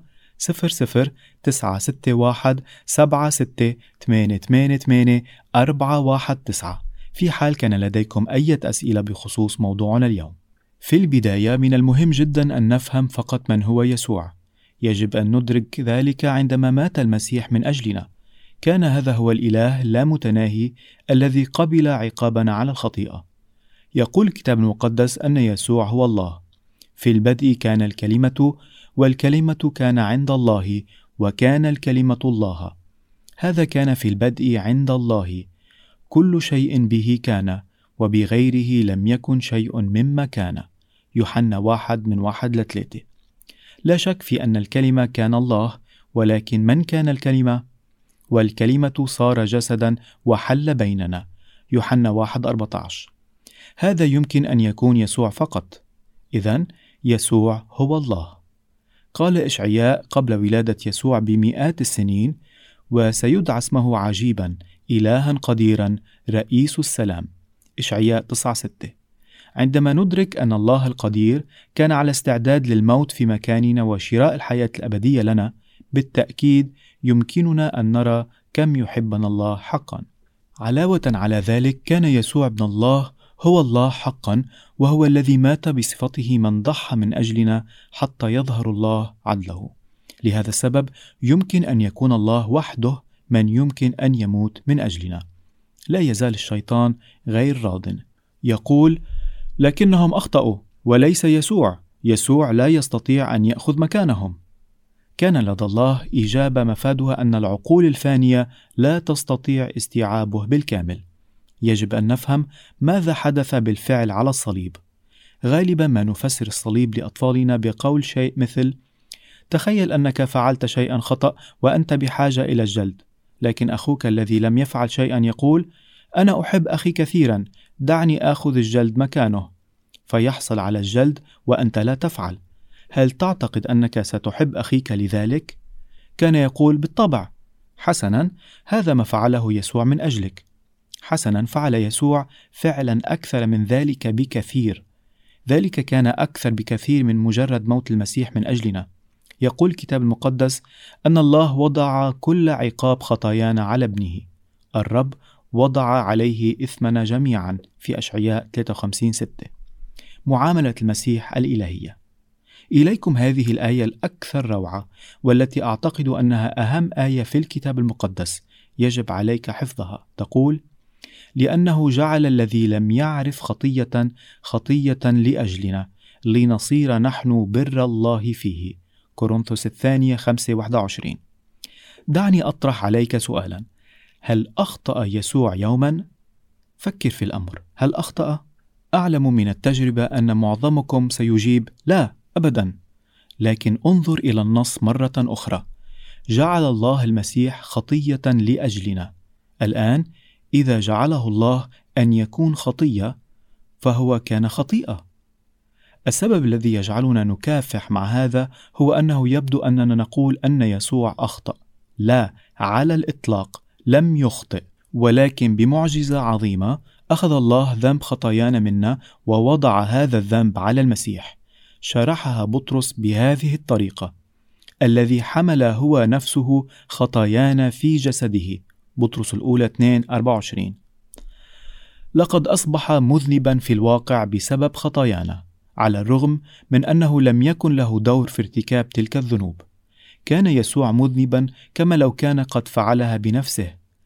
009676888419 في حال كان لديكم أي أسئلة بخصوص موضوعنا اليوم. في البداية من المهم جدا أن نفهم فقط من هو يسوع. يجب أن ندرك ذلك عندما مات المسيح من أجلنا. كان هذا هو الإله اللامتناهي الذي قبل عقابنا على الخطيئة. يقول الكتاب المقدس أن يسوع هو الله. في البدء كان الكلمة، والكلمة كان عند الله، وكان الكلمة الله. هذا كان في البدء عند الله. كل شيء به كان، وبغيره لم يكن شيء مما كان. يوحنا 1:1-3. لا شك في أن الكلمة كان الله، ولكن من كان الكلمة؟ والكلمة صار جسدا وحل بيننا. يوحنا 1:14. هذا يمكن أن يكون يسوع فقط. إذن يسوع هو الله. قال إشعياء قبل ولادة يسوع بمئات السنين: وسيدعى اسمه عجيبا، إلها قديرا، رئيس السلام. إشعياء 9:6. عندما ندرك أن الله القدير كان على استعداد للموت في مكاننا وشراء الحياة الأبدية لنا، بالتأكيد يمكننا أن نرى كم يحبنا الله حقا. علاوة على ذلك، كان يسوع ابن الله هو الله حقا، وهو الذي مات بصفته من ضحى من أجلنا حتى يظهر الله عدله. لهذا السبب يمكن أن يكون الله وحده من يمكن أن يموت من أجلنا. لا يزال الشيطان غير راضٍ. يقول: لكنهم أخطأوا وليس يسوع. يسوع لا يستطيع أن يأخذ مكانهم. كان لدى الله إجابة مفادها أن العقول الفانية لا تستطيع استيعابه بالكامل. يجب أن نفهم ماذا حدث بالفعل على الصليب. غالبا ما نفسر الصليب لأطفالنا بقول شيء مثل: تخيل أنك فعلت شيئا خطأ وأنت بحاجة إلى الجلد، لكن أخوك الذي لم يفعل شيئا يقول: أنا أحب أخي كثيرا، دعني آخذ الجلد مكانه، فيحصل على الجلد وأنت لا تفعل. هل تعتقد أنك ستحب أخيك لذلك؟ كان يقول: بالطبع. حسنا، هذا ما فعله يسوع من أجلك. حسنا، فعل يسوع فعلا أكثر من ذلك بكثير. ذلك كان أكثر بكثير من مجرد موت المسيح من أجلنا. يقول الكتاب المقدس أن الله وضع كل عقاب خطايانا على ابنه. الرب وضع عليه إثمنا جميعا في أشعياء 53:6. معاملة المسيح الإلهية. إليكم هذه الآية الأكثر روعة، والتي أعتقد أنها أهم آية في الكتاب المقدس يجب عليك حفظها. تقول: لأنه جعل الذي لم يعرف خطية لأجلنا، لنصير نحن بر الله فيه. كورنثوس الثانية 5:21. دعني أطرح عليك سؤالا: هل أخطأ يسوع يوما؟ فكر في الأمر. هل أخطأ؟ أعلم من التجربة أن معظمكم سيجيب: لا أبدا. لكن انظر إلى النص مرة أخرى. جعل الله المسيح خطية لأجلنا. الآن إذا جعله الله أن يكون خطية، فهو كان خطيئة. السبب الذي يجعلنا نكافح مع هذا هو أنه يبدو أننا نقول أن يسوع أخطأ. لا، على الإطلاق لم يخطئ، ولكن بمعجزة عظيمة أخذ الله ذنب خطايانا منا ووضع هذا الذنب على المسيح. شرحها بطرس بهذه الطريقة: الذي حمل هو نفسه خطايانا في جسده. بطرس الأولى 2:24. لقد أصبح مذنبا في الواقع بسبب خطايانا، على الرغم من أنه لم يكن له دور في ارتكاب تلك الذنوب. كان يسوع مذنبا كما لو كان قد فعلها بنفسه.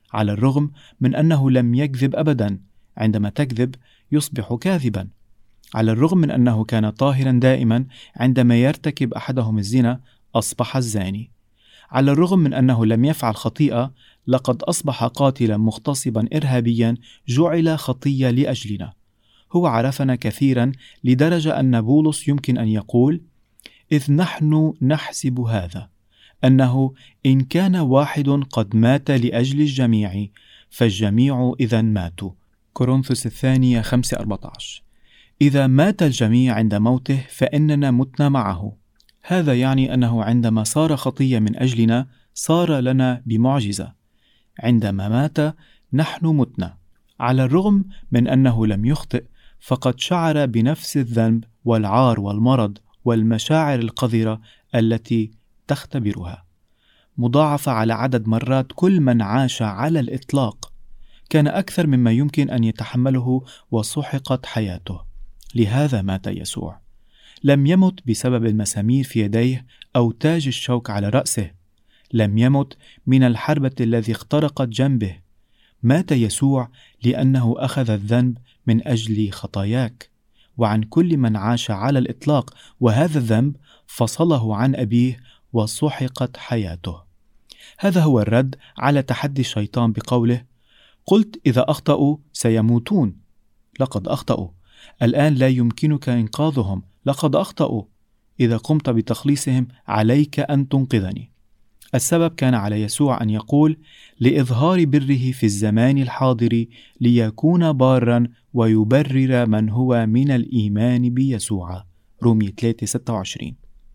على الرغم من أنه لم يكذب أبدا. عندما تكذب يصبح كاذبا. على الرغم من أنه كان طاهرا دائما، عندما يرتكب أحدهم الزنا أصبح الزاني. على الرغم من أنه لم يفعل خطيئة، لقد أصبح قاتلا مغتصبا إرهابيا جعل خطية لأجلنا. هو عرفنا كثيرا لدرجة أن بولس يمكن أن يقول: إذ نحن نحسب هذا، أنه إن كان واحد قد مات لأجل الجميع فالجميع إذن ماتوا. كورنثوس الثانية 5:14. إذا مات الجميع عند موته فإننا متنا معه. هذا يعني أنه عندما صار خطية من أجلنا صار لنا بمعجزة. عندما مات نحن متنا. على الرغم من أنه لم يخطئ، فقد شعر بنفس الذنب والعار والمرض والمشاعر القذرة التي تختبرها، مضاعفة على عدد مرات كل من عاش على الإطلاق. كان أكثر مما يمكن أن يتحمله وسحقت حياته. لهذا مات يسوع. لم يمت بسبب المسامير في يديه أو تاج الشوك على رأسه. لم يمت من الحربة التي اخترقت جنبه. مات يسوع لأنه أخذ الذنب من أجل خطاياك وعن كل من عاش على الإطلاق، وهذا الذنب فصله عن أبيه وسحقت حياته. هذا هو الرد على تحدي الشيطان بقوله: قلت إذا أخطأوا سيموتون. لقد أخطأوا. الآن لا يمكنك إنقاذهم. لقد أخطأوا. إذا قمت بتخليصهم عليك أن تنقذني. السبب كان على يسوع أن يقول: لإظهار بره في الزمان الحاضر ليكون بارا ويبرر من هو من الإيمان بيسوع. رومية 3:26.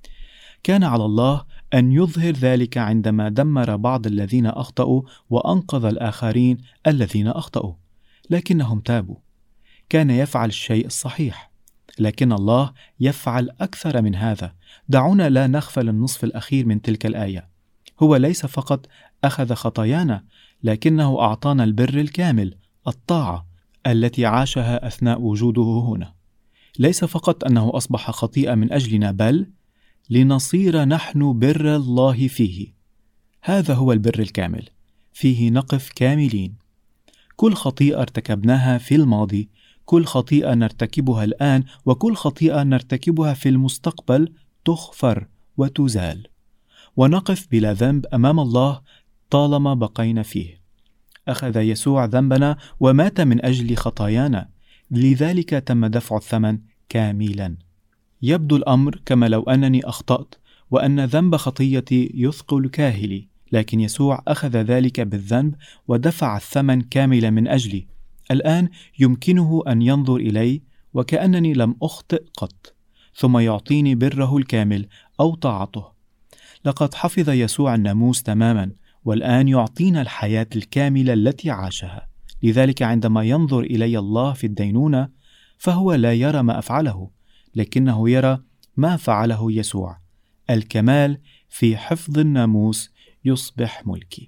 كان على الله أن يظهر ذلك عندما دمر بعض الذين أخطأوا وأنقذ الآخرين الذين أخطأوا، لكنهم تابوا. كان يفعل الشيء الصحيح، لكن الله يفعل أكثر من هذا. دعونا لا نغفل النصف الأخير من تلك الآية. هو ليس فقط أخذ خطايانا، لكنه أعطانا البر الكامل، الطاعة التي عاشها أثناء وجوده هنا. ليس فقط أنه أصبح خطيئة من أجلنا، بل لنصير نحن بر الله فيه. هذا هو البر الكامل، فيه نقف كاملين. كل خطيئة ارتكبناها في الماضي، كل خطيئة نرتكبها الآن، وكل خطيئة نرتكبها في المستقبل تغفر وتزال، ونقف بلا ذنب أمام الله طالما بقينا فيه. أخذ يسوع ذنبنا ومات من أجل خطايانا، لذلك تم دفع الثمن كاملا. يبدو الأمر كما لو أنني أخطأت وأن ذنب خطيتي يثقل كاهلي، لكن يسوع أخذ ذلك بالذنب ودفع الثمن كاملا من أجلي. الآن يمكنه أن ينظر إلي وكأنني لم أخطئ قط، ثم يعطيني بره الكامل أو طاعته. لقد حفظ يسوع الناموس تماما، والآن يعطينا الحياة الكاملة التي عاشها. لذلك عندما ينظر إلي الله في الدينونة فهو لا يرى ما أفعله، لكنه يرى ما فعله يسوع. الكمال في حفظ الناموس يصبح ملكي.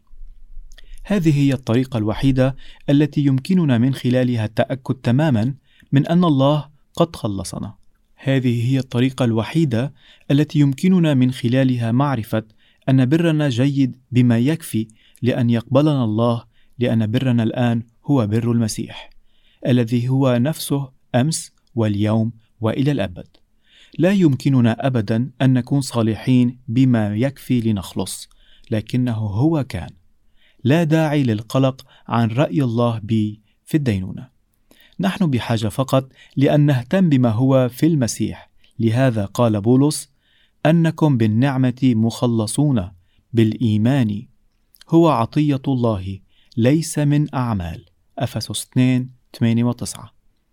هذه هي الطريقة الوحيدة التي يمكننا من خلالها التأكد تماما من أن الله قد خلصنا. هذه هي الطريقة الوحيدة التي يمكننا من خلالها معرفة أن برنا جيد بما يكفي لأن يقبلنا الله، لأن برنا الآن هو بر المسيح الذي هو نفسه أمس واليوم وإلى الأبد. لا يمكننا أبدا أن نكون صالحين بما يكفي لنخلص، لكنه هو كان. لا داعي للقلق عن رأي الله بي في الدينونة. نحن بحاجة فقط لأن نهتم بما هو في المسيح. لهذا قال بولس: أنكم بالنعمة مخلصون بالإيمان، هو عطية الله ليس من أعمال. أفسس 2:8-9.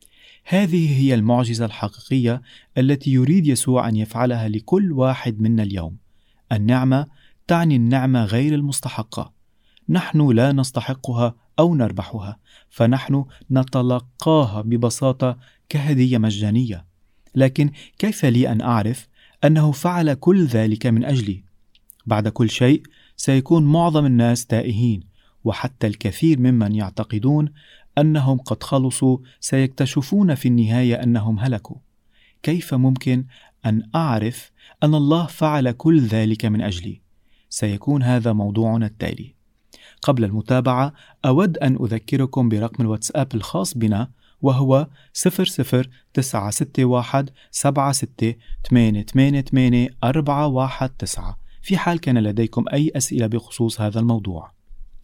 هذه هي المعجزة الحقيقية التي يريد يسوع أن يفعلها لكل واحد منا اليوم. النعمة تعني النعمة غير المستحقة. نحن لا نستحقها أو نربحها، فنحن نتلقاها ببساطة كهدية مجانية. لكن كيف لي أن أعرف أنه فعل كل ذلك من أجلي؟ بعد كل شيء سيكون معظم الناس تائهين، وحتى الكثير ممن يعتقدون أنهم قد خلصوا سيكتشفون في النهاية أنهم هلكوا. كيف ممكن أن أعرف أن الله فعل كل ذلك من أجلي؟ سيكون هذا موضوعنا التالي. قبل المتابعة أود أن أذكركم برقم الواتساب الخاص بنا، وهو 0096176888419 في حال كان لديكم أي أسئلة بخصوص هذا الموضوع.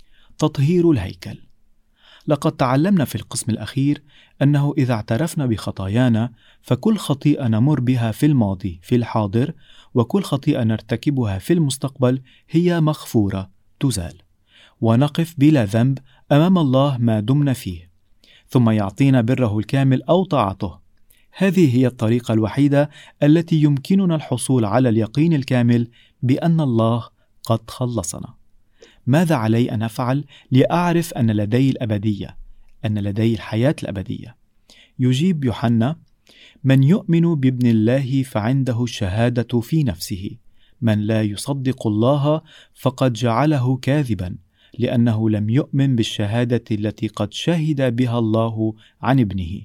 تطهير الهيكل. لقد تعلمنا في القسم الأخير أنه إذا اعترفنا بخطايانا فكل خطيئة نمر بها في الماضي في الحاضر، وكل خطيئة نرتكبها في المستقبل هي مغفورة تزال، ونقف بلا ذنب أمام الله ما دمنا فيه، ثم يعطينا بره الكامل أو طاعته. هذه هي الطريقة الوحيدة التي يمكننا الحصول على اليقين الكامل بأن الله قد خلصنا. ماذا علي أن أفعل لأعرف أن لدي الأبدية، أن لدي الحياة الأبدية؟ يجيب يوحنا: من يؤمن بابن الله فعنده الشهادة في نفسه، من لا يصدق الله فقد جعله كاذبا، لأنه لم يؤمن بالشهادة التي قد شهد بها الله عن ابنه.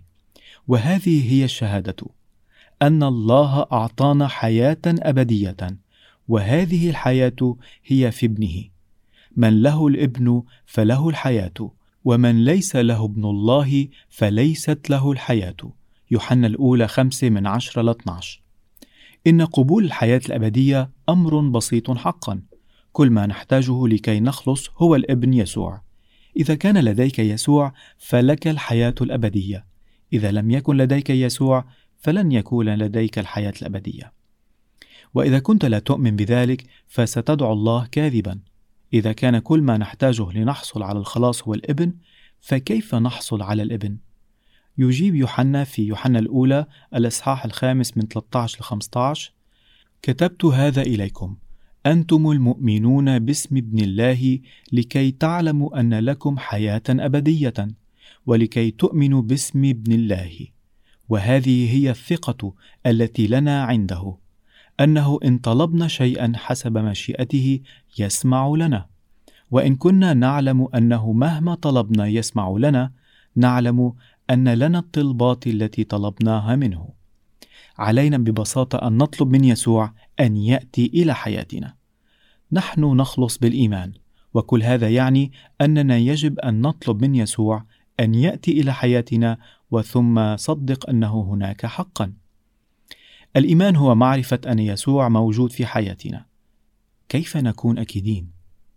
وهذه هي الشهادة، أن الله أعطانا حياة أبدية، وهذه الحياة هي في ابنه. من له الابن فله الحياة، ومن ليس له ابن الله فليست له الحياة. يوحنا الأولى 5:10-12. إن قبول الحياة الأبدية أمر بسيط حقا. كل ما نحتاجه لكي نخلص هو الابن يسوع. إذا كان لديك يسوع فلك الحياة الأبدية. إذا لم يكن لديك يسوع فلن يكون لديك الحياة الأبدية. وإذا كنت لا تؤمن بذلك فستدعو الله كاذبا. إذا كان كل ما نحتاجه لنحصل على الخلاص هو الابن، فكيف نحصل على الابن؟ يجيب يوحنا في يوحنا الأولى الإصحاح 5:13-15: كتبت هذا إليكم أنتم المؤمنون باسم ابن الله لكي تعلموا أن لكم حياة أبدية، ولكي تؤمنوا باسم ابن الله. وهذه هي الثقة التي لنا عنده، أنه إن طلبنا شيئا حسب مشيئته يسمع لنا. وإن كنا نعلم أنه مهما طلبنا يسمع لنا، نعلم أن لنا الطلبات التي طلبناها منه. علينا ببساطة أن نطلب من يسوع أن يأتي إلى حياتنا. نحن نخلص بالإيمان، وكل هذا يعني أننا يجب أن نطلب من يسوع أن يأتي إلى حياتنا، وثم صدق أنه هناك حقا. الإيمان هو معرفة أن يسوع موجود في حياتنا. كيف نكون أكيدين؟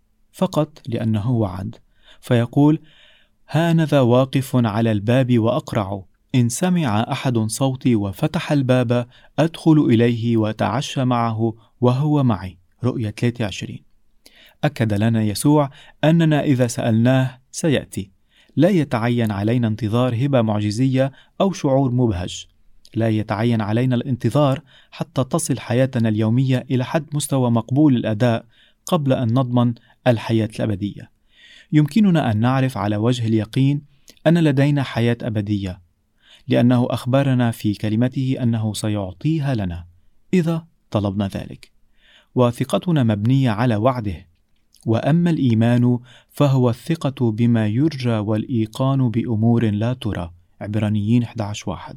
فقط لأنه وعد، فيقول: هانذا واقف على الباب وأقرع، إن سمع أحد صوتي وفتح الباب أدخل إليه وأتعشى معه وهو معي. رؤية 23. أكد لنا يسوع أننا إذا سألناه سيأتي. لا يتعين علينا انتظار هبة معجزية أو شعور مبهج. لا يتعين علينا الانتظار حتى تصل حياتنا اليومية إلى حد مستوى مقبول الأداء قبل أن نضمن الحياة الأبدية. يمكننا أن نعرف على وجه اليقين أن لدينا حياة أبدية، لأنه أخبرنا في كلمته أنه سيعطيها لنا إذا طلبنا ذلك، وثقتنا مبنية على وعده. وأما الإيمان فهو الثقة بما يرجى والإيقان بأمور لا ترى. عبرانيين 11:1.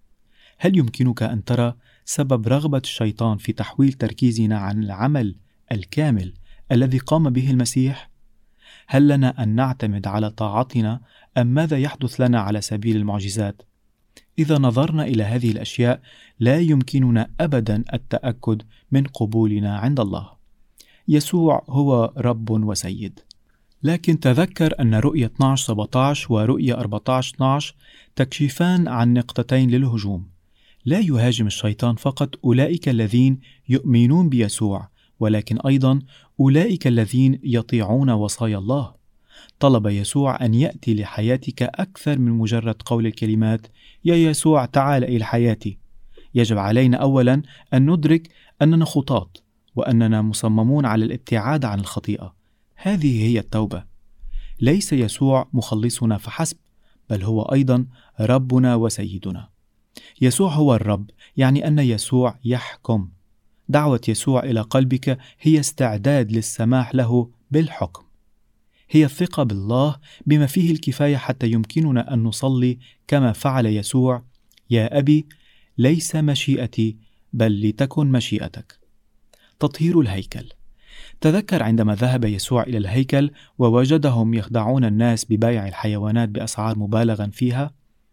هل يمكنك أن ترى سبب رغبة الشيطان في تحويل تركيزنا عن العمل الكامل الذي قام به المسيح؟ هل لنا أن نعتمد على طاعتنا أم ماذا يحدث لنا على سبيل المعجزات؟ إذا نظرنا إلى هذه الأشياء لا يمكننا أبدا التأكد من قبولنا عند الله. يسوع هو رب وسيد. لكن تذكر أن رؤية 12:17 ورؤية 14:12 تكشفان عن نقطتين للهجوم. لا يهاجم الشيطان فقط أولئك الذين يؤمنون بيسوع، ولكن أيضا أولئك الذين يطيعون وصايا الله. طلب يسوع أن يأتي لحياتك أكثر من مجرد قول الكلمات: يا يسوع تعال إلى حياتي. يجب علينا أولا أن ندرك أننا خطاة، وأننا مصممون على الابتعاد عن الخطيئة. هذه هي التوبة. ليس يسوع مخلصنا فحسب، بل هو أيضا ربنا وسيدنا. يسوع هو الرب، يعني أن يسوع يحكم. دعوة يسوع إلى قلبك هي استعداد للسماح له بالحكم. هي الثقة بالله بما فيه الكفاية حتى يمكننا أن نصلي كما فعل يسوع: يا أبي ليس مشيئتي بل لتكن مشيئتك. تطهير الهيكل. تذكر عندما ذهب يسوع إلى الهيكل ووجدهم يخدعون الناس ببيع الحيوانات بأسعار مبالغا فيها،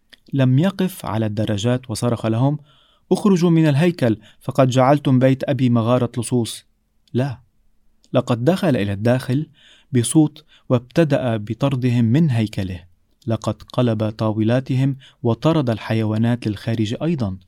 لم يقف على الدرجات وصرخ لهم: اخرجوا من الهيكل فقد جعلتم بيت أبي مغارة لصوص. لا، لقد دخل إلى الداخل بصوت وابتدأ بطردهم من هيكله. لقد قلب طاولاتهم وطرد الحيوانات للخارج أيضا.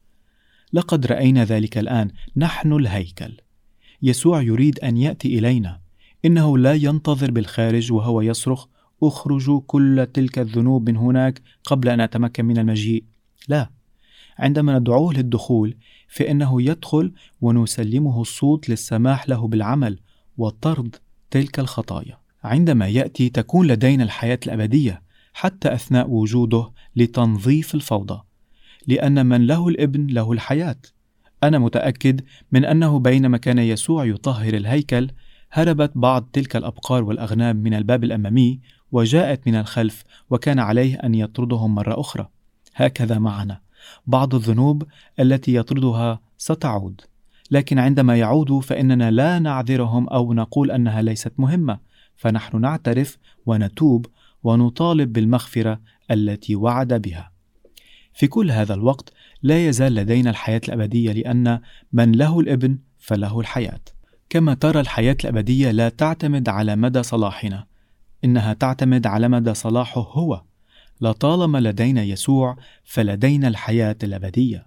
لقد رأينا ذلك الآن، نحن الهيكل. يسوع يريد أن يأتي إلينا. إنه لا ينتظر بالخارج وهو يصرخ: اخرجوا كل تلك الذنوب من هناك قبل أن أتمكن من المجيء. لا، عندما ندعوه للدخول فإنه يدخل ونسلمه الصوت للسماح له بالعمل وطرد تلك الخطايا. عندما يأتي تكون لدينا الحياة الأبدية حتى أثناء وجوده لتنظيف الفوضى، لأن من له الابن له الحياة. أنا متأكد من أنه بينما كان يسوع يطهر الهيكل هربت بعض تلك الأبقار والأغنام من الباب الأمامي وجاءت من الخلف، وكان عليه أن يطردهم مرة أخرى. هكذا معنا، بعض الذنوب التي يطردها ستعود، لكن عندما يعودوا فإننا لا نعذرهم أو نقول أنها ليست مهمة، فنحن نعترف ونتوب ونطالب بالمغفرة التي وعد بها. في كل هذا الوقت لا يزال لدينا الحياة الأبدية، لأن من له الابن فله الحياة. كما ترى، الحياة الأبدية لا تعتمد على مدى صلاحنا، إنها تعتمد على مدى صلاحه هو. لطالما لدينا يسوع فلدينا الحياة الأبدية.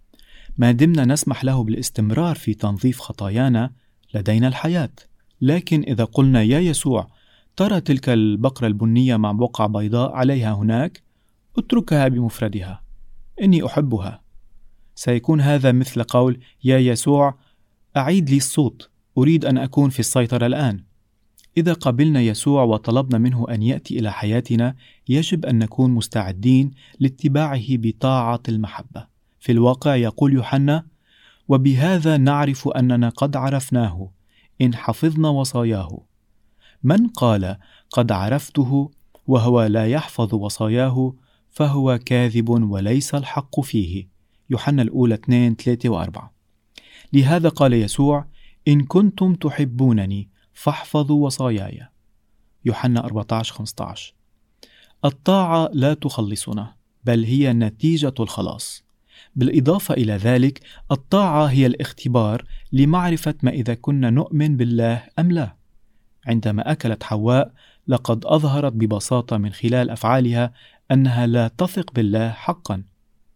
ما دمنا نسمح له بالاستمرار في تنظيف خطايانا لدينا الحياة. لكن إذا قلنا: يا يسوع، ترى تلك البقرة البنية مع بقع بيضاء عليها هناك، اتركها بمفردها، إني أحبها، سيكون هذا مثل قول: يا يسوع، أعيد لي الصوت، أريد أن أكون في السيطرة الآن. إذا قبلنا يسوع وطلبنا منه أن يأتي إلى حياتنا، يجب أن نكون مستعدين لاتباعه بطاعة المحبة. في الواقع يقول يوحنا: وبهذا نعرف أننا قد عرفناه إن حفظنا وصاياه. من قال قد عرفته وهو لا يحفظ وصاياه فهو كاذب وليس الحق فيه. يوحنا الأولى 2:3-4. لهذا قال يسوع: إن كنتم تحبونني فاحفظوا وصاياي. يوحنا 14:15. الطاعة لا تخلصنا، بل هي نتيجة الخلاص. بالإضافة إلى ذلك، الطاعة هي الاختبار لمعرفة ما إذا كنا نؤمن بالله أم لا. عندما أكلت حواء، لقد أظهرت ببساطة من خلال أفعالها أنها لا تثق بالله حقا.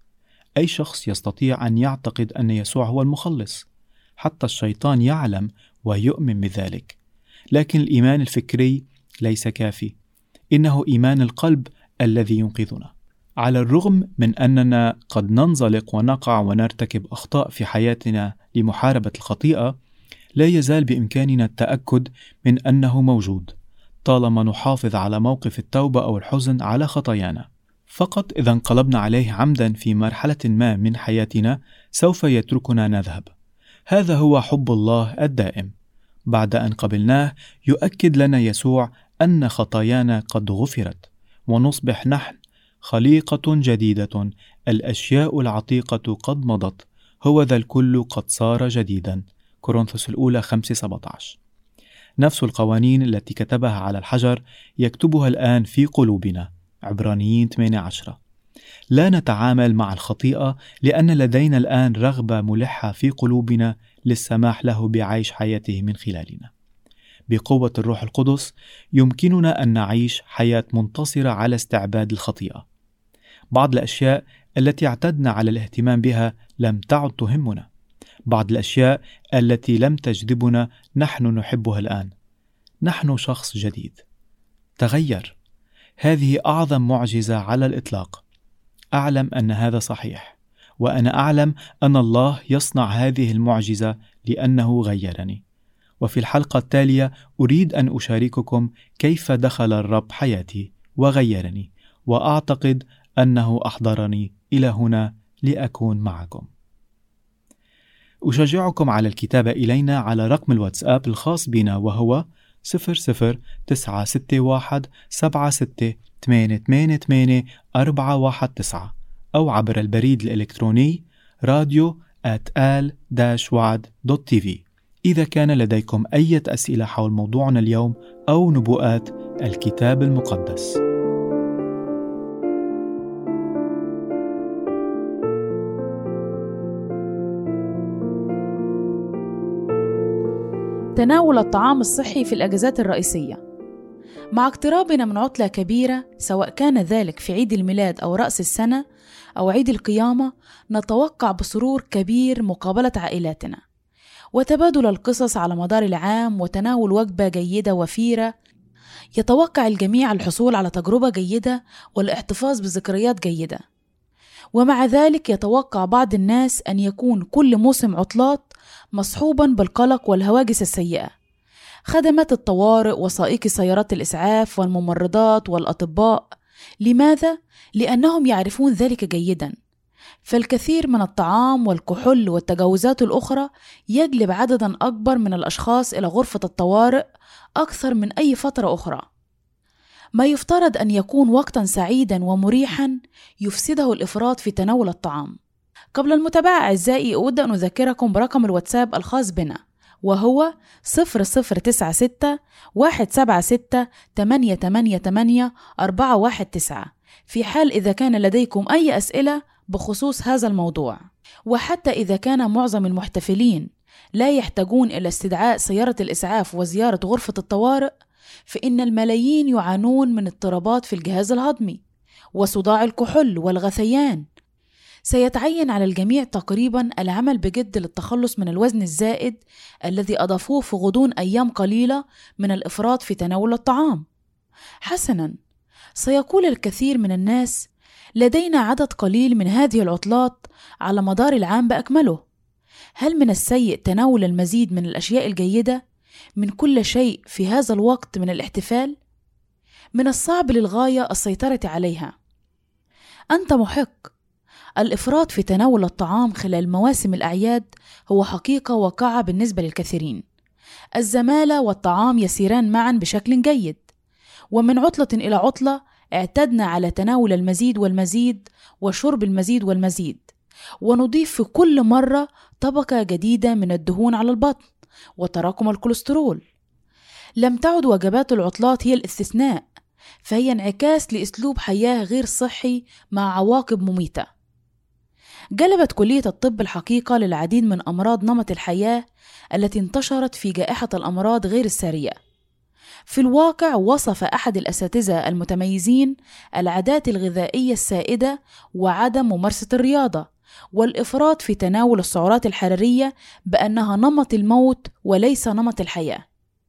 أي شخص يستطيع أن يعتقد أن يسوع هو المخلص، حتى الشيطان يعلم ويؤمن بذلك. لكن الإيمان الفكري ليس كافي، إنه إيمان القلب الذي ينقذنا. على الرغم من أننا قد ننزلق ونقع ونرتكب أخطاء في حياتنا لمحاربة الخطيئة، لا يزال بإمكاننا التأكد من أنه موجود، طالما نحافظ على موقف التوبة أو الحزن على خطايانا. فقط إذا انقلبنا عليه عمدا في مرحلة ما من حياتنا سوف يتركنا نذهب. هذا هو حب الله الدائم. بعد أن قبلناه يؤكد لنا يسوع أن خطايانا قد غفرت، ونصبح نحن خليقة جديدة، الأشياء العتيقة قد مضت، هو ذا الكل قد صار جديدا. كورنثوس الأولى 5:17. نفس القوانين التي كتبها على الحجر يكتبها الآن في قلوبنا. عبرانيين 8:10. لا نتعامل مع الخطيئة لأن لدينا الآن رغبة ملحة في قلوبنا للسماح له بعيش حياته من خلالنا. بقوة الروح القدس يمكننا أن نعيش حياة منتصرة على استعباد الخطيئة. بعض الأشياء التي اعتدنا على الاهتمام بها لم تعد تهمنا. بعض الأشياء التي لم تجذبنا نحن نحبها الآن. نحن شخص جديد، تغير. هذه أعظم معجزة على الإطلاق. أعلم أن هذا صحيح، وأنا أعلم أن الله يصنع هذه المعجزة لأنه غيرني. وفي الحلقة التالية أريد أن أشارككم كيف دخل الرب حياتي وغيرني، وأعتقد أنه أحضرني إلى هنا لأكون معكم. أشجعكم على الكتابة إلينا على رقم الواتساب الخاص بنا، وهو 00-961-76-88-419، أو عبر البريد الإلكتروني radio@al-wad.tv. إذا كان لديكم أي أسئلة حول موضوعنا اليوم أو نبوءات الكتاب المقدس. تناول الطعام الصحي في الأجازات الرئيسية. مع اقترابنا من عطلة كبيرة، سواء كان ذلك في عيد الميلاد أو رأس السنة أو عيد القيامة، نتوقع بسرور كبير مقابلة عائلاتنا وتبادل القصص على مدار العام وتناول وجبة جيدة وفيرة. يتوقع الجميع الحصول على تجربة جيدة والاحتفاظ بذكريات جيدة. ومع ذلك يتوقع بعض الناس أن يكون كل موسم عطلات مصحوبا بالقلق والهواجس السيئة. خدمات الطوارئ، وسائقي سيارات الإسعاف، والممرضات والأطباء. لماذا؟ لأنهم يعرفون ذلك جيدا. فالكثير من الطعام والكحول والتجاوزات الأخرى يجلب عددا أكبر من الأشخاص إلى غرفة الطوارئ أكثر من أي فترة أخرى. ما يفترض أن يكون وقتا سعيدا ومريحا يفسده الإفراط في تناول الطعام. قبل المتابعة أعزائي، أود أن أذكركم برقم الواتساب الخاص بنا، وهو 0096-176-888-419 في حال إذا كان لديكم أي أسئلة بخصوص هذا الموضوع. وحتى إذا كان معظم المحتفلين لا يحتاجون إلى استدعاء سيارة الإسعاف وزيارة غرفة الطوارئ، فإن الملايين يعانون من اضطرابات في الجهاز الهضمي وصداع الكحول والغثيان. سيتعين على الجميع تقريبا العمل بجد للتخلص من الوزن الزائد الذي أضافوه في غضون أيام قليلة من الإفراط في تناول الطعام. حسنا، سيقول الكثير من الناس: لدينا عدد قليل من هذه العطلات على مدار العام بأكمله. هل من السيء تناول المزيد من الأشياء الجيدة من كل شيء في هذا الوقت من الاحتفال؟ من الصعب للغاية السيطرة عليها. أنت محق. الإفراط في تناول الطعام خلال مواسم الأعياد هو حقيقة واقعة بالنسبة للكثيرين. الزمالة والطعام يسيران معا بشكل جيد، ومن عطلة إلى عطلة اعتدنا على تناول المزيد والمزيد وشرب المزيد والمزيد، ونضيف في كل مرة طبقة جديدة من الدهون على البطن وتراكم الكوليسترول. لم تعد وجبات العطلات هي الاستثناء، فهي انعكاس لأسلوب حياة غير صحي مع عواقب مميتة. جلبت كلية الطب الحقيقة للعديد من أمراض نمط الحياة التي انتشرت في جائحة الأمراض غير السارية. في الواقع، وصف أحد الأساتذة المتميزين العادات الغذائية السائدة وعدم ممارسة الرياضة والإفراط في تناول السعرات الحرارية بأنها نمط الموت وليس نمط الحياة.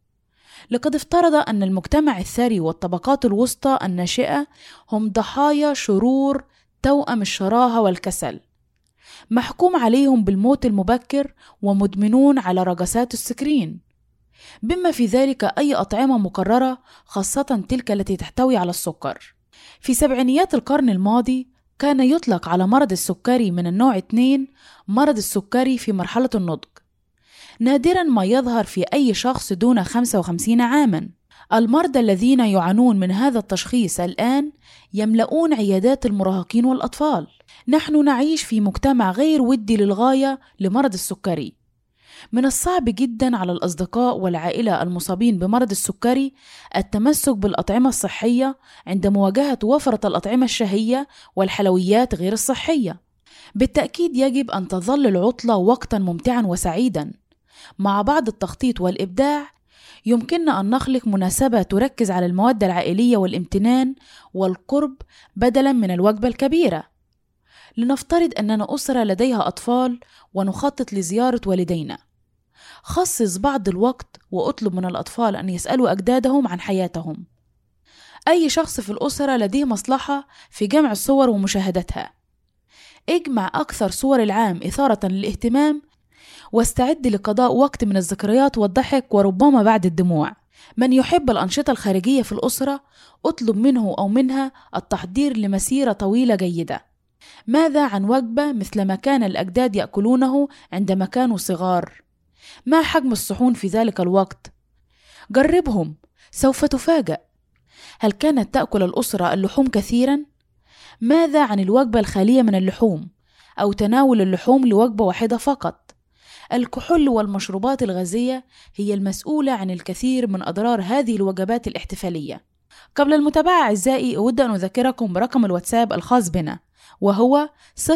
لقد افترض أن المجتمع الثري والطبقات الوسطى الناشئة هم ضحايا شرور توأم الشراهة والكسل، محكوم عليهم بالموت المبكر ومدمنون على رجسات السكرين، بما في ذلك أي أطعمة مكررة، خاصة تلك التي تحتوي على السكر. في سبعينيات القرن الماضي كان يطلق على مرض السكري من النوع 2 مرض السكري في مرحلة النضج، نادرا ما يظهر في أي شخص دون 55 عاما. المرضى الذين يعانون من هذا التشخيص الآن يملؤون عيادات المراهقين والأطفال. نحن نعيش في مجتمع غير ودي للغاية لمرض السكري. من الصعب جدا على الأصدقاء والعائلة المصابين بمرض السكري التمسك بالأطعمة الصحية عند مواجهة وفرة الأطعمة الشهية والحلويات غير الصحية. بالتأكيد يجب أن تظل العطلة وقتا ممتعا وسعيدا. مع بعض التخطيط والإبداع يمكننا أن نخلق مناسبة تركز على المودة العائلية والامتنان والقرب بدلا من الوجبة الكبيرة. لنفترض أننا أسرة لديها أطفال ونخطط لزيارة والدينا. خصص بعض الوقت وأطلب من الأطفال أن يسألوا أجدادهم عن حياتهم. أي شخص في الأسرة لديه مصلحة في جمع الصور ومشاهدتها. اجمع أكثر صور العام إثارة للاهتمام، واستعد لقضاء وقت من الذكريات والضحك وربما بعد الدموع. من يحب الأنشطة الخارجية في الأسرة اطلب منه أو منها التحضير لمسيرة طويلة جيدة. ماذا عن وجبة مثل ما كان الأجداد يأكلونه عندما كانوا صغار؟ ما حجم الصحون في ذلك الوقت؟ جربهم، سوف تفاجأ. هل كانت تأكل الأسرة اللحوم كثيرا؟ ماذا عن الوجبة الخالية من اللحوم أو تناول اللحوم لوجبة واحدة فقط؟ الكحول والمشروبات الغازية هي المسؤولة عن الكثير من أضرار هذه الوجبات الاحتفالية. قبل المتابعة أعزائي، أود أن أذكركم برقم الواتساب الخاص بنا، وهو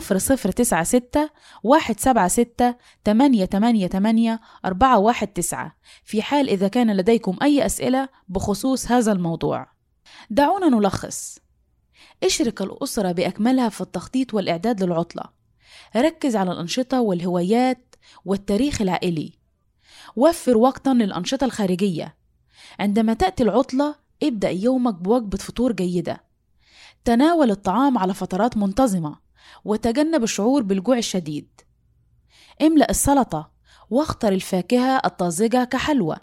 0096-176-888-419 في حال إذا كان لديكم أي أسئلة بخصوص هذا الموضوع. دعونا نلخص. اشرك الأسرة بأكملها في التخطيط والإعداد للعطلة. ركز على الأنشطة والهوايات والتاريخ العائلي. وفر وقتا للأنشطة الخارجية. عندما تأتي العطلة ابدأ يومك بوجبة فطور جيدة. تناول الطعام على فترات منتظمة وتجنب الشعور بالجوع الشديد. املأ السلطة واختر الفاكهة الطازجة كحلوى.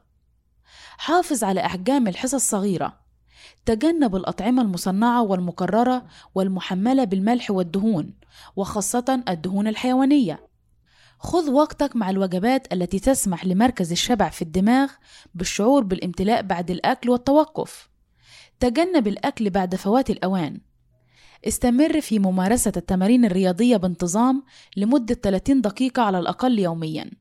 حافظ على أحجام الحصص الصغيرة. تجنب الأطعمة المصنعة والمكررة والمحملة بالملح والدهون، وخاصة الدهون الحيوانية. خذ وقتك مع الوجبات التي تسمح لمركز الشبع في الدماغ بالشعور بالامتلاء بعد الأكل والتوقف. تجنب الأكل بعد فوات الأوان. استمر في ممارسة التمارين الرياضية بانتظام لمدة 30 دقيقة على الأقل يومياً.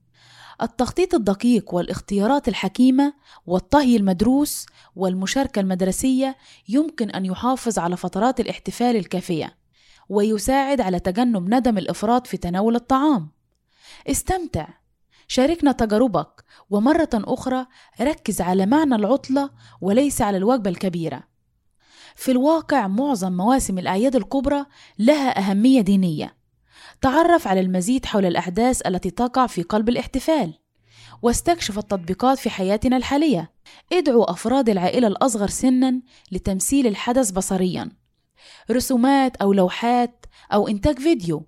التخطيط الدقيق والاختيارات الحكيمة والطهي المدروس والمشاركة المدرسية يمكن أن يحافظ على فترات الاحتفال الكافية، ويساعد على تجنب ندم الإفراط في تناول الطعام. استمتع، شاركنا تجاربك، ومرة أخرى ركز على معنى العطلة وليس على الوجبة الكبيرة. في الواقع معظم مواسم الأعياد الكبرى لها أهمية دينية. تعرف على المزيد حول الأحداث التي تقع في قلب الاحتفال، واستكشف التطبيقات في حياتنا الحالية. ادعو أفراد العائلة الأصغر سناً لتمثيل الحدث بصرياً، رسومات أو لوحات أو إنتاج فيديو.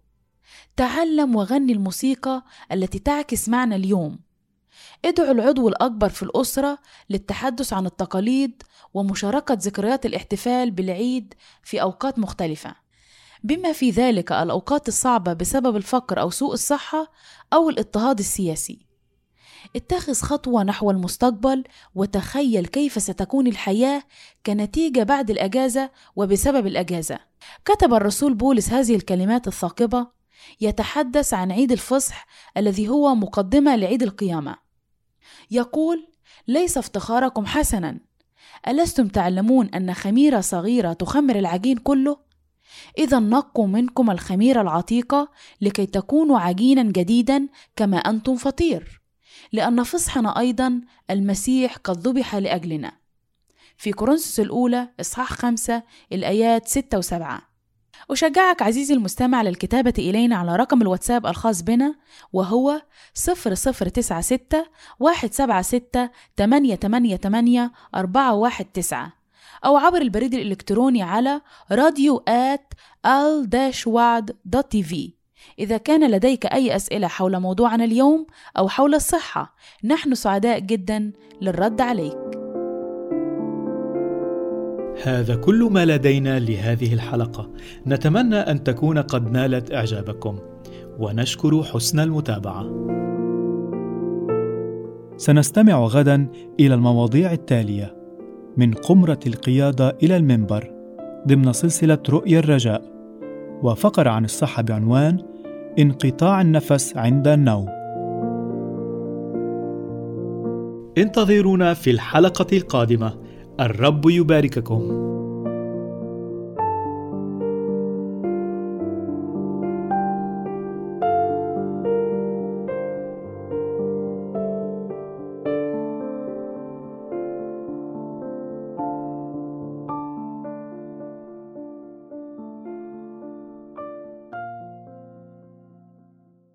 تعلم وغني الموسيقى التي تعكس معنى اليوم. ادعو العضو الأكبر في الأسرة للتحدث عن التقاليد ومشاركة ذكريات الاحتفال بالعيد في أوقات مختلفة، بما في ذلك الأوقات الصعبة بسبب الفقر أو سوء الصحة أو الاضطهاد السياسي. اتخذ خطوة نحو المستقبل وتخيل كيف ستكون الحياة كنتيجة بعد الأجازة وبسبب الأجازة. كتب الرسول بولس هذه الكلمات الثاقبة يتحدث عن عيد الفصح الذي هو مقدمة لعيد القيامة. يقول: ليس افتخاركم حسنا، ألستم تعلمون أن خميرة صغيرة تخمر العجين كله؟ إذا نقوا منكم الخميرة العتيقة لكي تكونوا عجينا جديدا كما أنتم فطير، لأن فصحنا أيضا المسيح قد ذبح لأجلنا. في كورنثوس الأولى إصحاح 5 الآيات 6 و7. أشجعك عزيزي المستمع للكتابة إلينا على رقم الواتساب الخاص بنا، وهو 0096-176-888-419، أو عبر البريد الإلكتروني على radio@al-wad.tv. إذا كان لديك أي أسئلة حول موضوعنا اليوم أو حول الصحة، نحن سعداء جدا للرد عليك. هذا كل ما لدينا لهذه الحلقة. نتمنى أن تكون قد نالت إعجابكم، ونشكر حسن المتابعة. سنستمع غدا إلى المواضيع التالية: من قمرة القيادة إلى المنبر ضمن سلسلة رؤيا الرجاء، وفقرة عن الصحة بعنوان انقطاع النفس عند النوم. انتظرونا في الحلقة القادمة. الرب يبارككم.